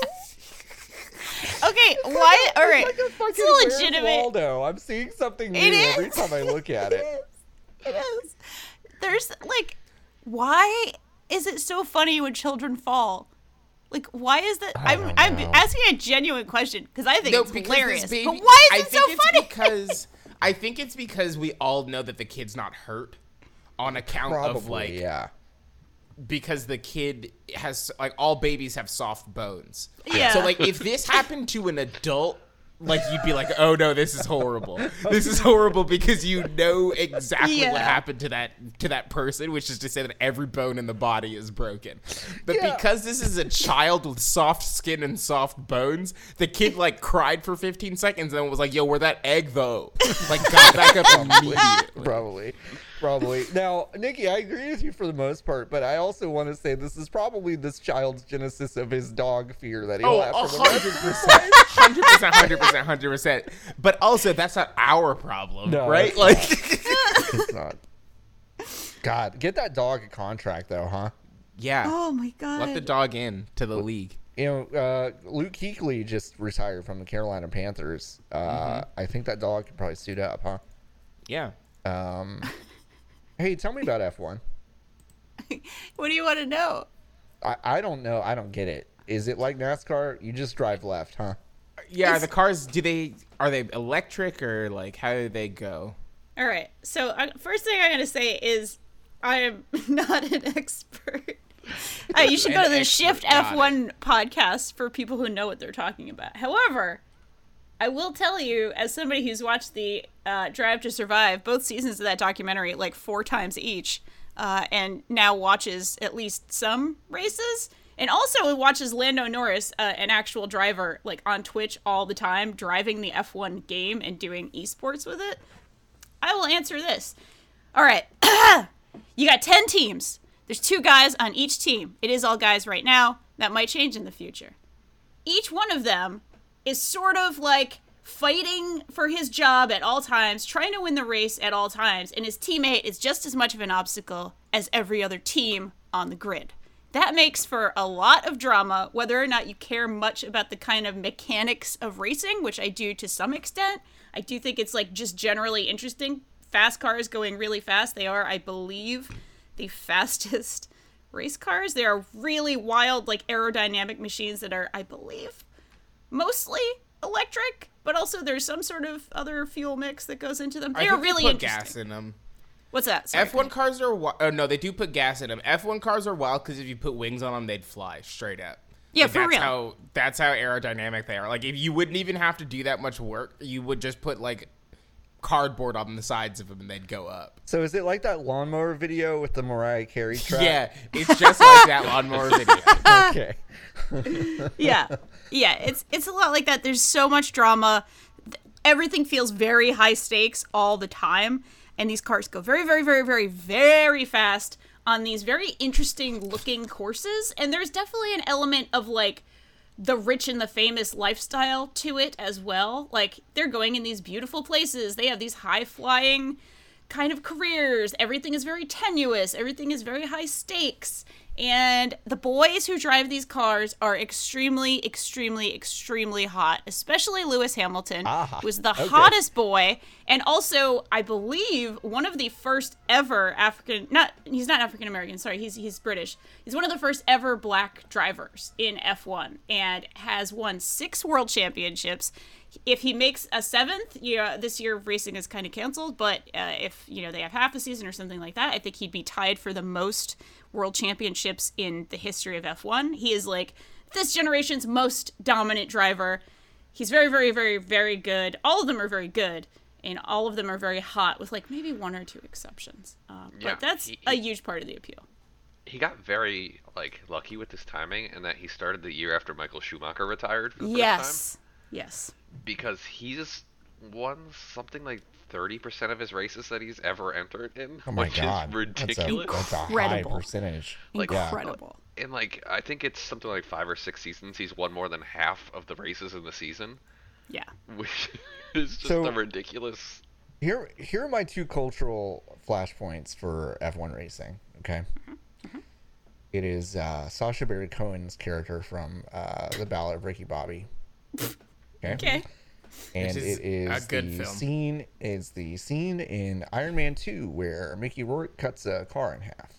Okay, why? All right, It's like a fucking it's Where's legitimate. Waldo. I'm seeing something new It is. every time I look at it. It is. There's like, why is it so funny when children fall? Like, why is that? I I'm don't I'm know. asking a genuine question because I think No, it's because hilarious. this baby, But why is I it think so it's funny? Because I think it's because we all know that the kid's not hurt on account Probably, of like yeah. because the kid has like all babies have soft bones. Yeah. So like if this happened to an adult, like you'd be like, oh no, this is horrible. This is horrible because you know exactly Yeah. what happened to that to that person, which is to say that every bone in the body is broken. But Yeah. because this is a child with soft skin and soft bones, the kid like cried for fifteen seconds and then was like, yo, where that egg though? Like got back up immediately. Probably. Probably. Now, Nikki, I agree with you for the most part, but I also want to say this is probably this child's genesis of his dog fear that he'll Oh, have a for the rest hundred percent, hundred percent, hundred percent, hundred percent. But also, that's not our problem, No, right? it's Like, It's not. God, get that dog a contract though, huh? yeah, Oh my god. let the dog in to the league. You know, uh, Luke Kuechly just retired from the Carolina Panthers. Uh, Mm-hmm. I think that dog could probably suit up, huh? Yeah. Um, hey, tell me about F one. What do you want to know? I, I don't know. I don't get it. Is it like NASCAR? You just drive left, huh? Yeah, are It's- the cars, do they, are they electric or like, how do they go? All right. So uh, first thing I'm gonna say is I am not an expert. Uh, you should go An to the expert, Shift got F one podcast for people who know what they're talking about. However, I will tell you, as somebody who's watched the uh, Drive to Survive, both seasons of that documentary like four times each, uh, and now watches at least some races, and also watches Lando Norris, uh, an actual driver, like on Twitch all the time, driving the F one game and doing esports with it. I will answer this. All right. You got ten teams. There's two guys on each team. It is all guys right now. That might change in the future. Each one of them is sort of like fighting for his job at all times, trying to win the race at all times, and his teammate is just as much of an obstacle as every other team on the grid. That makes for a lot of drama, whether or not you care much about the kind of mechanics of racing, which I do to some extent. I do think it's like just generally interesting. Fast cars going really fast. They are, I believe, the fastest race cars. They are really wild, like aerodynamic machines that are, I believe, mostly electric, but also there's some sort of other fuel mix that goes into them. They I are think really they put interesting. gas in them. What's that? Sorry. F one cars are, wi- oh no, they do put gas in them. F one cars are wild because if you put wings on them, they'd fly straight up. Yeah, Like, for that's real. How, that's how aerodynamic they are. Like, if you wouldn't even have to do that much work, you would just put, like, cardboard on the sides of them and they'd go up. So is it like that lawnmower video with the Mariah Carey track? Yeah, it's just like that lawnmower video. Okay. yeah yeah it's it's a lot like that. There's so much drama. Everything feels very high stakes all the time, and these cars go very very very very very fast on these very interesting looking courses, and there's definitely an element of like the rich and the famous lifestyle to it as well. Like, they're going in these beautiful places, they have these high flying kind of careers, everything is very tenuous, everything is very high stakes. And the boys who drive these cars are extremely, extremely, extremely hot, especially Lewis Hamilton, Ah, who was the okay. hottest boy, and also, I believe, one of the first ever African, not, he's not African American, sorry, he's he's British. He's one of the first ever black drivers in F one, and has won six world championships. If he makes a seventh, yeah, this year racing is kind of canceled, but uh, if, you know, they have half a season or something like that, I think he'd be tied for the most world championship championships in the history of F one. He is like this generation's most dominant driver. He's very, very, very, very good. All of them are very good, and all of them are very hot, with like maybe one or two exceptions. Um, Yeah, but that's he- a he- huge part of the appeal. He got very like lucky with his timing, in that he started the year after Michael Schumacher retired for the first Yes, yes. time, because he's won something like thirty percent of his races that he's ever entered in, Oh my which god, is ridiculous. That's a, that's a high Incredible. percentage. Like, yeah. Incredible. And like I think it's something like five or six seasons he's won more than half of the races in the season, Yeah. which is just So- a ridiculous. Here, here are my two cultural flashpoints for F one racing. Okay, It is uh, Sacha Baron Cohen's character from uh, The Ballad of Ricky Bobby. Okay, Okay. and Which is it is a good the film. scene. Is the scene in Iron Man two where Mickey Rourke cuts a car in half.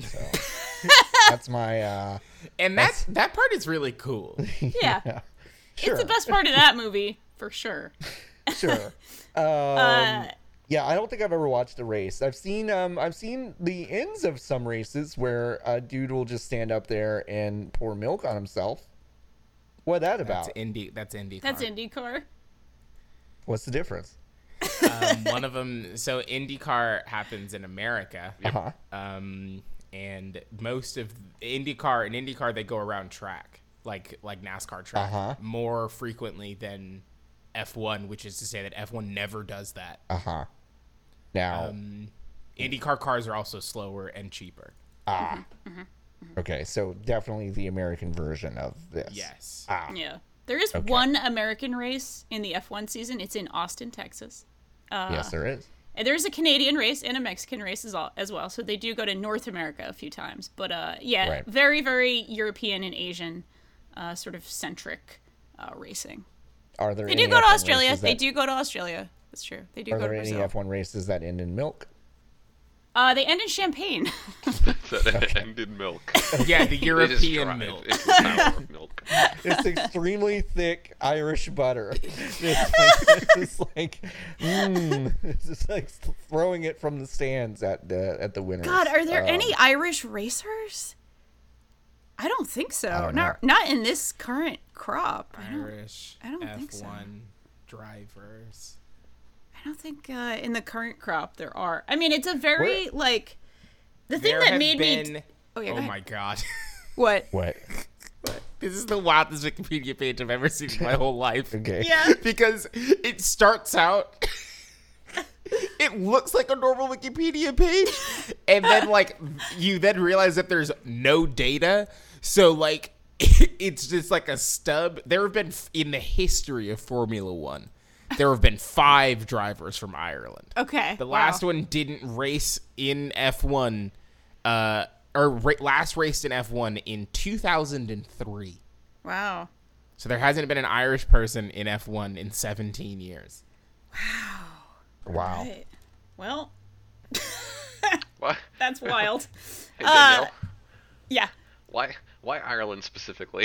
So that's my. Uh, And that that part is really cool. Yeah. sure, It's the best part of that movie, for sure. sure. Um, Uh, Yeah, I don't think I've ever watched a race. I've seen um I've seen the ends of some races where a dude will just stand up there and pour milk on himself. What that about? That's indie. That's indie. that's IndyCar. What's the difference? Um, one of them. So IndyCar happens in America, Uh-huh. um, and most of IndyCar in IndyCar they go around track, like like NASCAR track, Uh-huh. more frequently than F one, which is to say that F one never does that. Uh-huh. Now, Um, IndyCar cars are also slower and cheaper. ah. Okay, so definitely the American version of this. Yes. Ah. Yeah. There is Okay. one American race in the F one season. It's in Austin, Texas. Uh, Yes, there is. And there's a Canadian race and a Mexican race as, all, as well. So they do go to North America a few times. But uh, yeah, Right. very, very European and Asian uh, sort of centric uh, racing. Are there They any do go to F one Australia. races They that- do go to Australia. That's true. They do Are go to there any Brazil. F one races that end in milk? Uh, they end in Champagne. That ended milk. Yeah, the It is European dry. milk. It's the power of milk. It's extremely thick Irish butter. It's like, it's just like, mm, it's just like throwing it from the stands at the at the winners. God, are there Um, any Irish racers? I don't think so. don't Not not in this current crop. I don't, Irish I don't F one think so. drivers. I don't think uh, in the current crop there are. I mean, it's a very Where- like the thing There that have made been, me. Oh yeah. Oh go ahead. my god. What? What? This is the wildest Wikipedia page I've ever seen in my whole life. Okay. Yeah. Because it starts out, it looks like a normal Wikipedia page, and then like you then realize that there's no data. So like it's just like a stub. There have been in the history of Formula One, there have been five drivers from Ireland. Okay. The wow. last one didn't race in F one, uh, or ra- last raced in F one in two thousand three. Wow. So there hasn't been an Irish person in F one in seventeen years. Wow. Right. Well, Why? that's wild. Hey, Danielle, Yeah. why? Why Ireland specifically?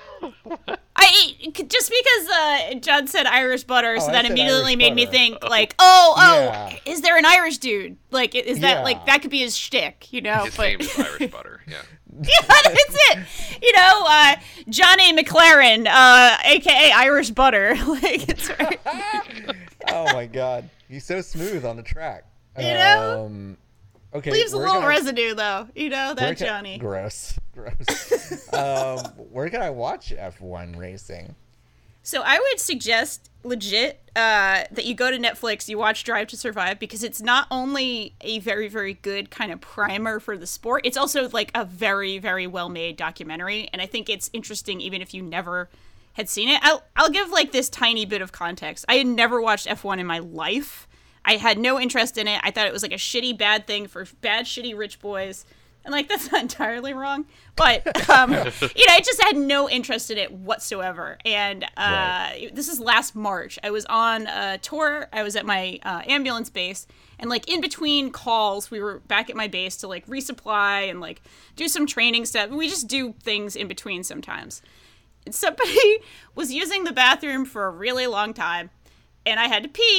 I just because uh, John said Irish butter, so Oh, I that said immediately Irish made me butter. think like, oh, oh, Yeah. is there an Irish dude? Like, is that Yeah. like that could be his shtick, you know? His but name is Irish butter. Yeah. yeah, that's it. You know, uh, Johnny McLaren, uh, aka Irish butter. Like, it's right. Oh my god, he's so smooth on the track. You know? Um, okay. Leaves a where little can I- residue though. You know where that can- Johnny. Gross. Gross. um, where can I watch F one racing? So I would suggest legit uh, that you go to Netflix, you watch Drive to Survive, because it's not only a very, very good kind of primer for the sport, it's also like a very, very well-made documentary. And I think it's interesting even if you never had seen it. I'll, I'll give like this tiny bit of context. I had never watched F one in my life. I had no interest in it. I thought it was like a shitty, bad thing for bad, shitty rich boys. And, like, that's not entirely wrong. But, um, you know, I just had no interest in it whatsoever. And uh, Right. this is last March. I was on a tour. I was at my uh, ambulance base. And, like, in between calls, we were back at my base to, like, resupply and, like, do some training stuff. We just do things in between sometimes. And somebody was using the bathroom for a really long time. And I had to pee.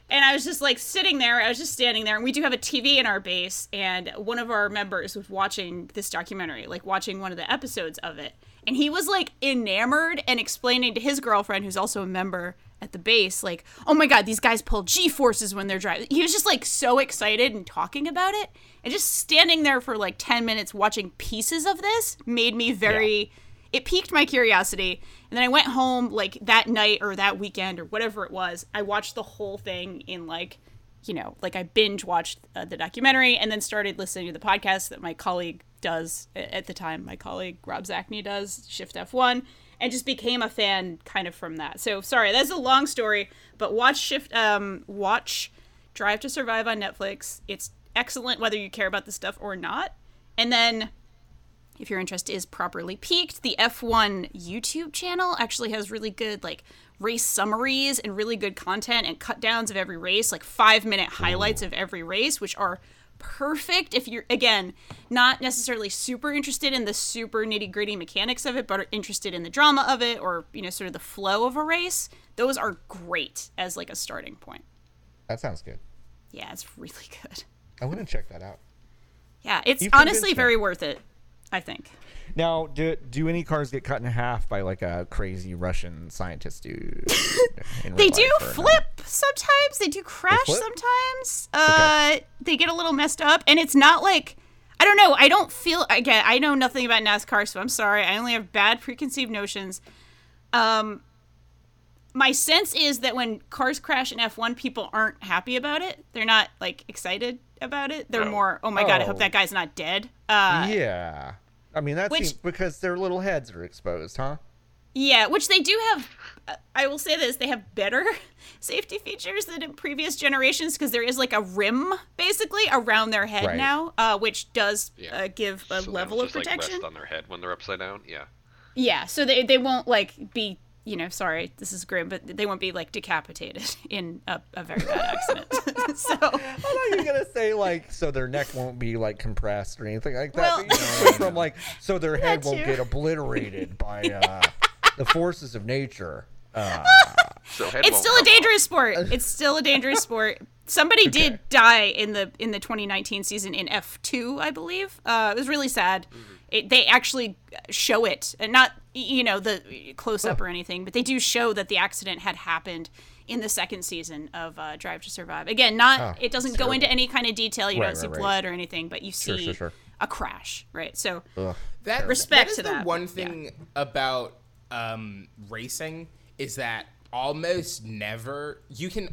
And I was just like sitting there, I was just standing there, and we do have a T V in our base, and one of our members was watching this documentary, like watching one of the episodes of it. And he was like enamored and explaining to his girlfriend, who's also a member at the base, like, oh my God, these guys pull G-forces when they're driving. He was just like so excited and talking about it. And just standing there for like ten minutes watching pieces of this made me very... Yeah. It piqued my curiosity. And then I went home like that night or that weekend or whatever it was. I watched the whole thing in like, you know, like I binge watched uh, the documentary and then started listening to the podcast that my colleague does at the time. My colleague Rob Zachney does, Shift F one, and just became a fan kind of from that. So sorry, that's a long story, but watch Shift, um, watch Drive to Survive on Netflix. It's excellent whether you care about this stuff or not. And then, if your interest is properly piqued, the F one YouTube channel actually has really good like race summaries and really good content and cut downs of every race, like five minute highlights of every race, which are perfect if you're, again, not necessarily super interested in the super nitty gritty mechanics of it, but are interested in the drama of it or, you know, sort of the flow of a race. Those are great as like a starting point. That sounds good. Yeah, it's really good. I want to check that out. Yeah, it's You've honestly convinced me. very worth it, I think. Now, do do any cars get cut in half by like a crazy Russian scientist dude? in They real do life or not? flip sometimes. They do crash flip? sometimes. Uh, they get a little messed up, and it's not like, I don't know. I don't feel, again, I know nothing about NASCAR, so I'm sorry. I only have bad preconceived notions. Um, my sense is that when cars crash in F one, people aren't happy about it. They're not like excited about it. They're Oh. more, oh my God, I hope Oh. that guy's not dead. Uh, Yeah. I mean, that's Which- because their little heads are exposed, huh? Yeah, which they do have. uh, I will say this: they have better safety features than in previous generations because there is like a rim basically around their head Right. now, uh, which does Yeah. uh, give a So they level don't of just, like, protection. rest on their head when they're upside down. Yeah. Yeah, so they they won't like be, you know, sorry, this is grim, but they won't be like decapitated in a, a very bad accident. So I thought you were gonna say like so their neck won't be like compressed or anything like that. Well- but, you know, from like so their head That won't too. get obliterated by uh, the forces of nature. Uh, So head it's won't still a come dangerous sport. It's still a dangerous sport. Somebody Okay. did die in the in the twenty nineteen season in F two, I believe. Uh, it was really sad. It, they actually show it, and not you know the close up or anything, but they do show that the accident had happened in the second season of uh, Drive to Survive. Again, not Oh, it doesn't that's go into terrible. any kind of detail. You Right, don't see right, right. blood or anything, but you Sure, see sure, sure. a crash, right? So ugh. That Respect that is to the that, one but, thing about um, racing is that almost never you can.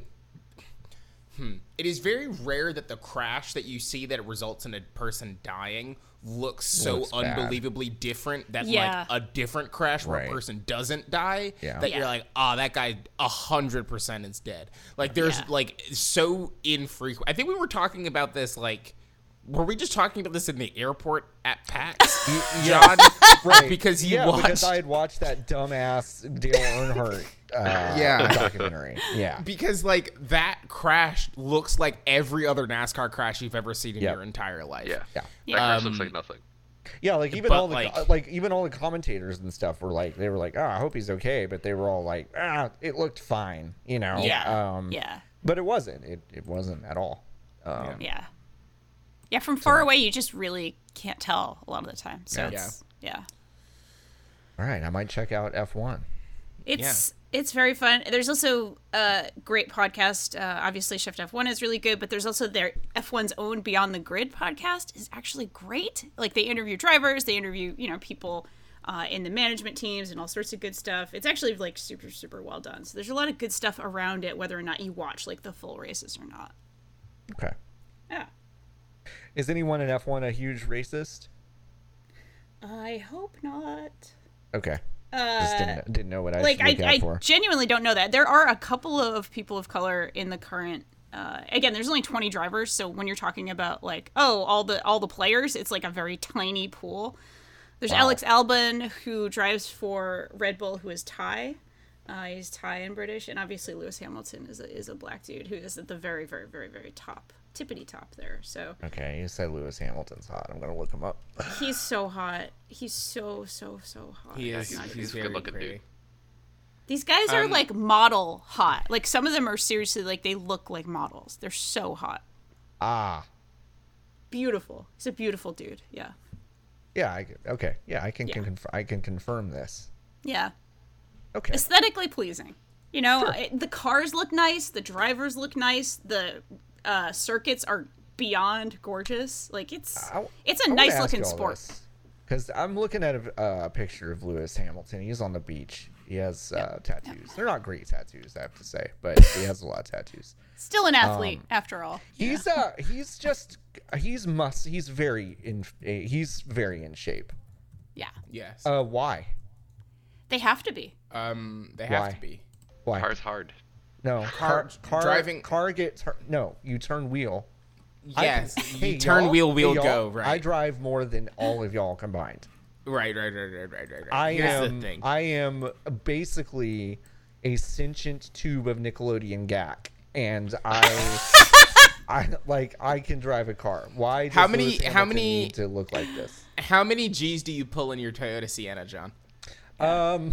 Hmm. It is very rare that the crash that you see that results in a person dying looks so Looks bad. unbelievably different that Yeah. like a different crash where Right. a person doesn't die Yeah. that Yeah. you're like, oh, that guy a hundred percent is dead. Like there's Yeah. like so infrequent. I think we were talking about this like. Were we just talking about this in the airport at PAX, John? Right. Because you yeah, watched. because I had watched that dumbass Dale Earnhardt uh, Yeah. documentary. Yeah. Because like that crash looks like every other NASCAR crash you've ever seen in Yep. your entire life. Yeah. Yeah. That crash Um, looks like nothing. Yeah, like even But, all the like- like, even all the commentators and stuff were like they were like, "Oh, I hope he's okay," but they were all like, "Ah, it looked fine," you know. yeah, Um, yeah, But it wasn't. It it wasn't at all. Um, yeah, yeah. From far away, you just really can't tell a lot of the time. So Yeah. it's yeah. All right, I might check out F one. It's it's very fun. There's also a great podcast. Uh, obviously, Shift F one is really good, but there's also their F one's own Beyond the Grid podcast is actually great. Like they interview drivers, they interview you know people uh, in the management teams and all sorts of good stuff. It's actually like super super well done. So there's a lot of good stuff around it, whether or not you watch like the full races or not. Okay. Yeah, Is anyone in F one a huge racist? I hope not. Okay. Just didn't didn't know what I like should look I, out I for. genuinely don't know that. There are a couple of people of color in the current uh, again, there's only twenty drivers, so when you're talking about like, oh, all the all the players, it's like a very tiny pool. There's Wow. Alex Albon, who drives for Red Bull, who is Thai. Uh, he's Thai and British, and obviously Lewis Hamilton is a, is a black dude who is at the very, very, very, very top, tippity top there. So Okay, you said Lewis Hamilton's hot. I'm gonna look him up. he's so hot. He's so, so, so hot. He Yeah, is. he's- he's he's a very good-looking pretty. dude. These guys are Um, like model hot. Like some of them are seriously like they look like models. They're so hot. Ah. Beautiful. He's a beautiful dude. Yeah. Yeah. I, okay. Yeah. I can, Yeah. can conf- I can confirm this. Yeah. Okay. Aesthetically pleasing. You know, I, the cars look nice. The drivers look nice. The uh, circuits are beyond gorgeous. Like it's I- it's a I wanna nice ask looking you all sport. this, because I'm looking at a, uh, a picture of Lewis Hamilton. He's on the beach. He has uh, tattoos. They're not great tattoos, I have to say, but he has a lot of tattoos. Still an athlete Um, after all. He's uh he's just he's must he's very in he's very in shape. Yeah. Yes. Uh, why? They have to be. um, they have why? to be. Why? Car's hard. No, Car- car, car driving- car gets tur- no. You turn wheel. Yes. I, you hey, turn y'all- wheel, hey, wheel, y'all, go. Right. I drive more than all of y'all combined. Right. Right. Right. Right. Right. Right. right. I Here's am the thing. I am basically a sentient tube of Nickelodeon gack, and I I like I can drive a car. Why? Does How many- Lewis how Hamilton many- need to look like this? How many G's do you pull in your Toyota Sienna, John? Um,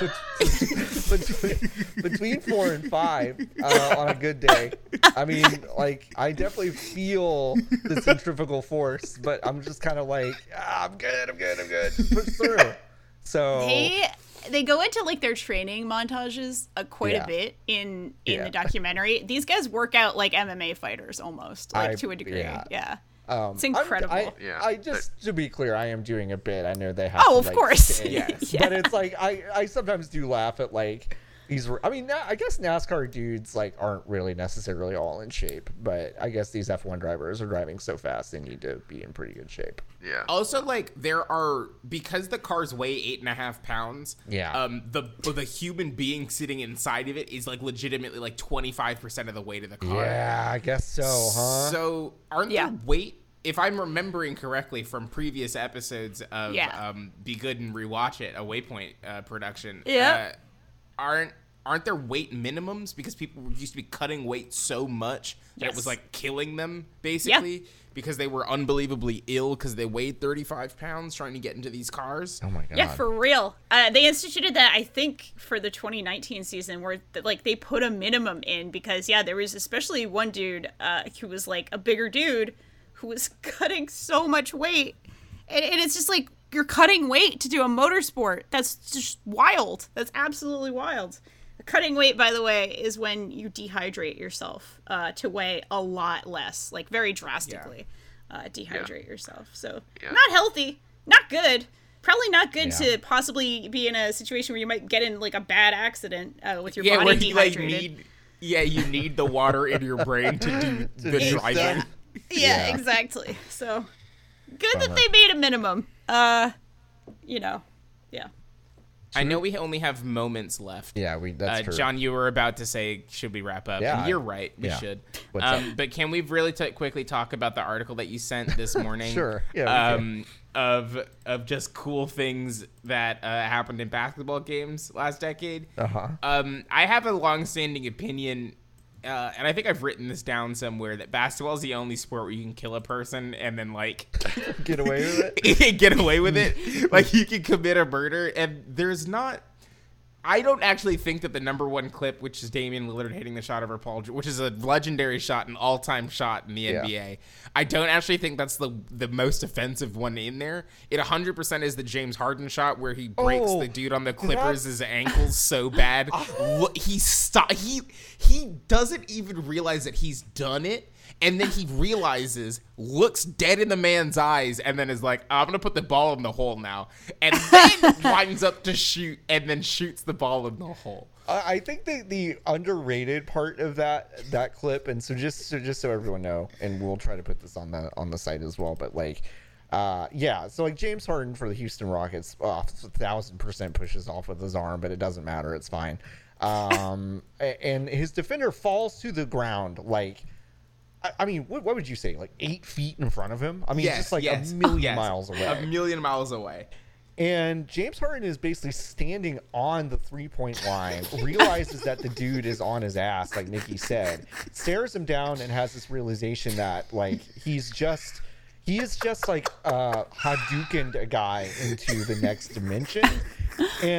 between, between four and five uh, on a good day. I mean, like, I definitely feel the centrifugal force, but I'm just kind of like, ah, I'm good, I'm good, I'm good. Just push through. So They they go into like their training montages uh, quite Yeah. a bit in in Yeah. the documentary. These guys work out like M M A fighters almost, like I- to a degree. yeah. Yeah. um, It's I'm- incredible. I, Yeah. I just to be clear, I am doing a bit. I know they have. Oh, to, of like, course. stay. Yes. Yeah. But it's like I I sometimes do laugh at like. These, I mean, na- I guess NASCAR dudes like aren't really necessarily all in shape, but I guess these F one drivers are driving so fast they need to be in pretty good shape. Yeah. Also, like there are because the cars weigh eight and a half pounds. Yeah. Um. The the human being sitting inside of it is like legitimately like twenty five percent of the weight of the car. Yeah, I guess so, huh? So aren't Yeah. there weight? If I'm remembering correctly from previous episodes of Yeah. um, Be Good and Rewatch It, a Waypoint uh, production, Yeah. uh, aren't aren't there weight minimums because people used to be cutting weight so much that it Yes. was like killing them basically because they were unbelievably ill because they weighed thirty-five pounds trying to get into these cars. Oh my god. Yeah, for real. Uh, they instituted that, I think, for the twenty nineteen season, where th- like they put a minimum in because yeah, there was especially one dude uh, who was like a bigger dude who was cutting so much weight, and, and it's just like you're cutting weight to do a motorsport. That's just wild. That's absolutely wild. Cutting weight, by the way, is when you dehydrate yourself uh, to weigh a lot less, like very drastically uh, dehydrate yourself. So Yeah. not healthy, not good. Probably not good Yeah. to possibly be in a situation where you might get in like a bad accident uh, with your Yeah, body where you like dehydrated. need, yeah, you need the water in your brain to do the do driving. stuff. yeah, Yeah. exactly. So good that Bummer. they made a minimum. Uh, you know, yeah. I know we only have moments left. Yeah, we. That's Uh, true. John, you were about to say, should we wrap up? Yeah, And I- you're right. We yeah. should. What's um, up? But can we really t- quickly talk about the article that you sent this morning? Sure. Yeah, we can. Um, of of just cool things that uh, happened in basketball games last decade. Uh huh. Um, I have a long-standing opinion, uh, and I think I've written this down somewhere that basketball is the only sport where you can kill a person and then like Get away with it. get away with it. Like you can commit a murder, and there's not. I don't actually think that the number one clip, which is Damian Lillard hitting the shot over Paul, which is a legendary shot, an all-time shot in the Yeah. N B A. I don't actually think that's the the most offensive one in there. It one hundred percent is the James Harden shot where he breaks Oh, the dude on the Clippers' that's- ankles so bad. Look, he stop. He he doesn't even realize that he's done it. And then he realizes, looks dead in the man's eyes, and then is like, I'm going to put the ball in the hole now. And then lines up to shoot, and then shoots the ball in the hole. I I think the the underrated part of that that clip, and so just so just so everyone know, and we'll try to put this on the on the site as well. But like, uh, yeah, so like James Harden for the Houston Rockets, oh, a thousand percent pushes off with his arm, but it doesn't matter, it's fine. Um, a- and his defender falls to the ground like. I- I mean, what, what would you say? Like eight feet in front of him? I mean, Yes, just like yes, a million yes. miles away. A million miles away. And James Harden is basically standing on the three-point line, realizes that the dude is on his ass, like Nikki said, stares him down, and has this realization that, like, he's just, he is just, like, uh, Hadoukened a guy into the next dimension. And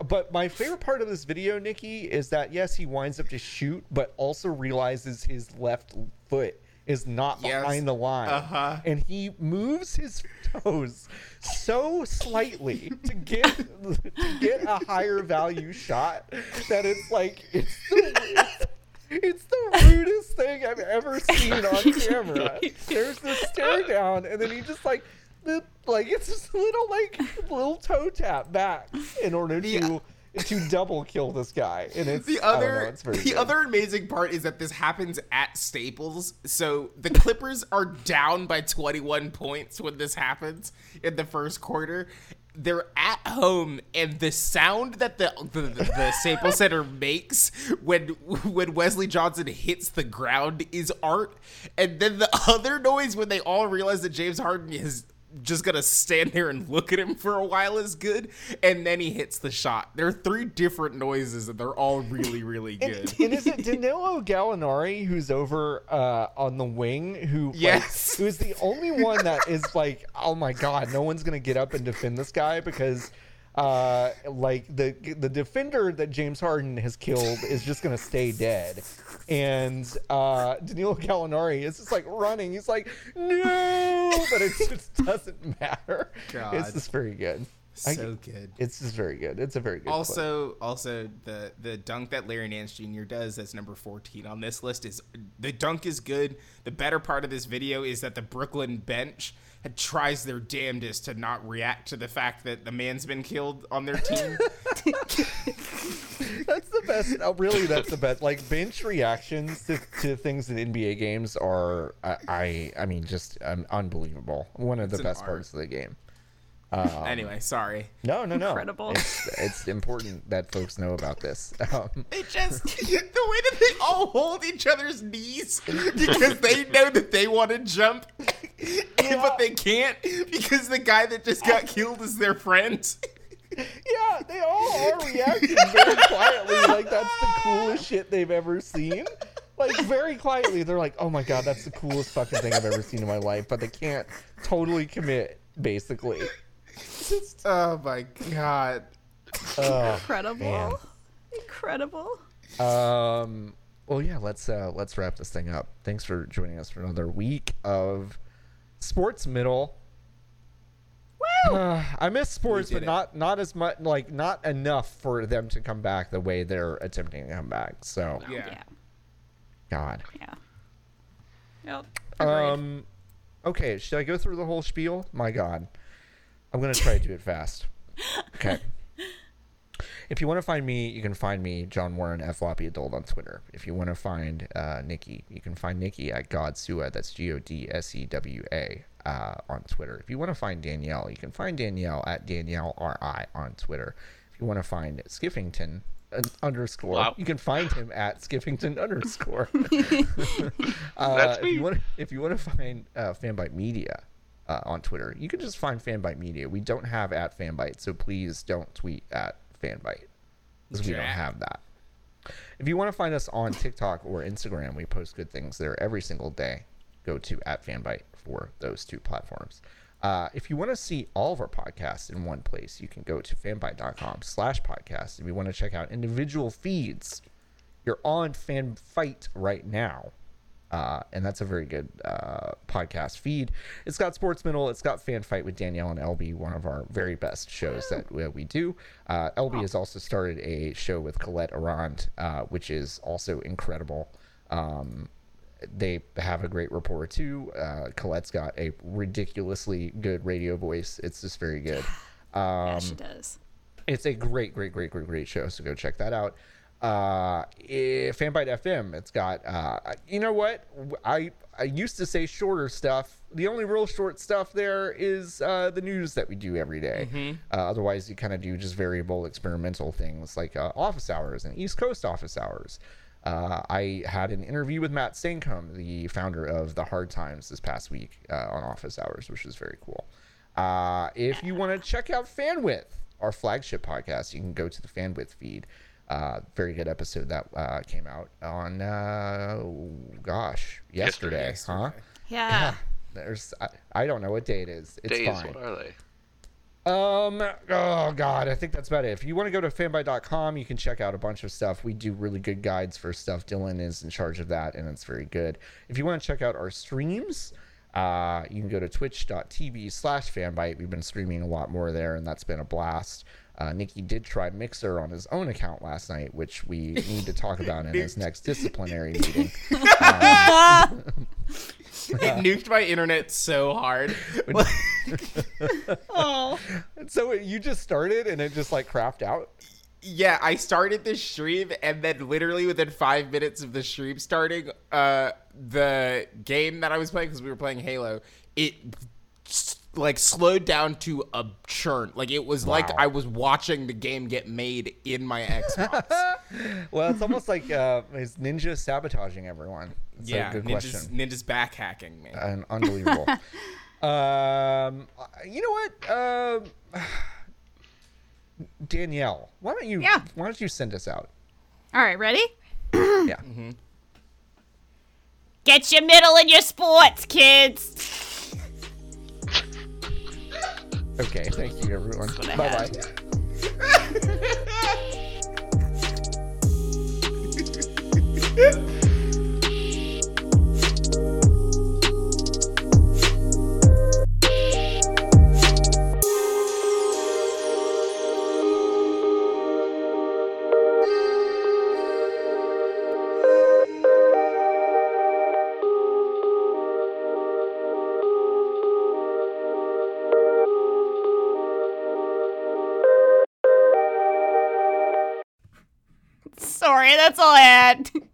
but my favorite part of this video, Nikki, is that yes, he winds up to shoot, but also realizes his left foot is not Yes. behind the line, Uh-huh. and he moves his toes so slightly to get to get a higher value shot that it's like it's the it's, it's the rudest thing I've ever seen on camera. There's this stare down, and then he just like. Like it's just a little like little toe tap back in order to to double kill this guy, and it's The I don't other know, it's very the good. other amazing part is that this happens at Staples. So the Clippers are down by twenty-one points when this happens in the first quarter. They're at home, and the sound that the the, the Staples Center makes when when Wesley Johnson hits the ground is art. And then the other noise when they all realize that James Harden is just gonna stand there and look at him for a while is good, and then he hits the shot. There are three different noises, and they're all really, really good. And, and is it Danilo Gallinari who's over uh, on the wing who like, Yes. who's the only one that is like, oh my god, no one's gonna get up and defend this guy because uh, like the the defender that James Harden has killed is just gonna stay dead. And uh, Danilo Gallinari is just like running. He's like, no, but it just doesn't matter. God. It's just very good. I- So good. It's just very good. It's a very good. clip. Also, also the the dunk that Larry Nance Junior does as number fourteen on this list is the dunk is good. The better part of this video is that the Brooklyn bench had tries their damnedest to not react to the fact that the man's been killed on their team. That's the best. Oh, really, that's the best. Like bench reactions to, to things in N B A games are, I, I, I mean, just um, unbelievable. One of the an best art. parts of the game. Anyway, sorry. No, no, no. Incredible. It's, it's important that folks know about this. Um, It just the way that they all hold each other's knees because they know that they want to jump, but they can't because the guy that just got killed is their friend. yeah, they all are reacting very quietly, like that's the coolest shit they've ever seen. Like very quietly, they're like, "Oh my god, that's the coolest fucking thing I've ever seen in my life," but they can't totally commit, basically. Just, Oh my god. oh, Incredible. man. Incredible. Um. Well, yeah. Let's uh. Let's wrap this thing up. Thanks for joining us for another week of Sports Middle. Woo! Uh, I miss sports, We but did it. not not as much. Like not enough for them to come back the way they're attempting to come back. So, Yeah. Yeah. God. Yeah. Yep. Agreed. Um. Okay. Should I go through the whole spiel? My God. I'm gonna try to do it fast. Okay. If you want to find me, you can find me, John Warren, F Floppy Adult on Twitter. If you want to find uh, Nikki, you can find Nikki at Godsua, that's G O D S E W A, uh, on Twitter. If you want to find Danielle, you can find Danielle at Danielle R I on Twitter. If you want to find Skiffington uh, underscore, Wow. you can find him at Skiffington underscore. uh, That's if me. you want, if you want to find uh, Fanbyte Media uh, on Twitter, you can just find Fanbyte Media. We don't have at Fanbyte, so please don't tweet at Fanbyte because we don't Jack. have that. If you want to find us on TikTok or Instagram, we post good things there every single day. Go to at Fanbyte for those two platforms. Uh, if you want to see all of our podcasts in one place, you can go to fanbyte.com slash podcast. If you want to check out individual feeds, you're on Fanfight right now. Uh, and that's a very good uh, podcast feed. It's got Sports Middle. It's got Fan Fight with Danielle and L B, one of our very best shows that we, we do. Uh, L B has also started a show with Colette Arand, uh, which is also incredible. Um, they have a great rapport too. Uh, Colette's got a ridiculously good radio voice. It's just very good. Um, Yeah, she does. It's a great, great, great, great, great show. So go check that out. Uh, eh, Fanbyte F M. It's got, uh, you know what? I, I used to say shorter stuff. The only real short stuff there is, uh, the news that we do every day. Uh, otherwise you kind of do just variable experimental things like, uh, office hours and East Coast office hours. Uh, I had an interview with Matt Stancombe, the founder of the Hard Times, this past week, uh, on office hours, which was very cool. Uh, if you want to check out FanWidth, our flagship podcast, you can go to the FanWidth feed. Uh, very good episode that uh, came out on, uh, gosh, yesterday, Yesterday. huh? Yeah. There's, I, I don't know what day it is. It's Days, fine. what are they? Um, oh god, I think that's about it. If you want to go to fanbyte dot com, you can check out a bunch of stuff. We do really good guides for stuff. Dylan is in charge of that, and it's very good. If you want to check out our streams, uh, you can go to twitch dot t v slash fanbyte. We've been streaming a lot more there, and that's been a blast. Uh, Nikki did try Mixer on his own account last night, which we need to talk about in his next disciplinary meeting. Um, It nuked my internet so hard. Oh. so you just started and it just like crapped out? Yeah, I started the stream, and then literally within five minutes of the stream starting, uh, the game that I was playing, because we were playing Halo, it like slowed down to a churn. Like it was Wow. like I was watching the game get made in my Xbox. Well, it's almost like uh, is Ninja sabotaging everyone. It's yeah, a good Ninja's, question. Ninja's backhacking me. And unbelievable. um, you know what? Um, Danielle, why don't you? Yeah. Why don't you send us out? All right, ready? Yeah. Mm-hmm. Get your middle in your sports, kids. Okay. Thank you, everyone. what I Bye had. bye. Sorry, that's all I had.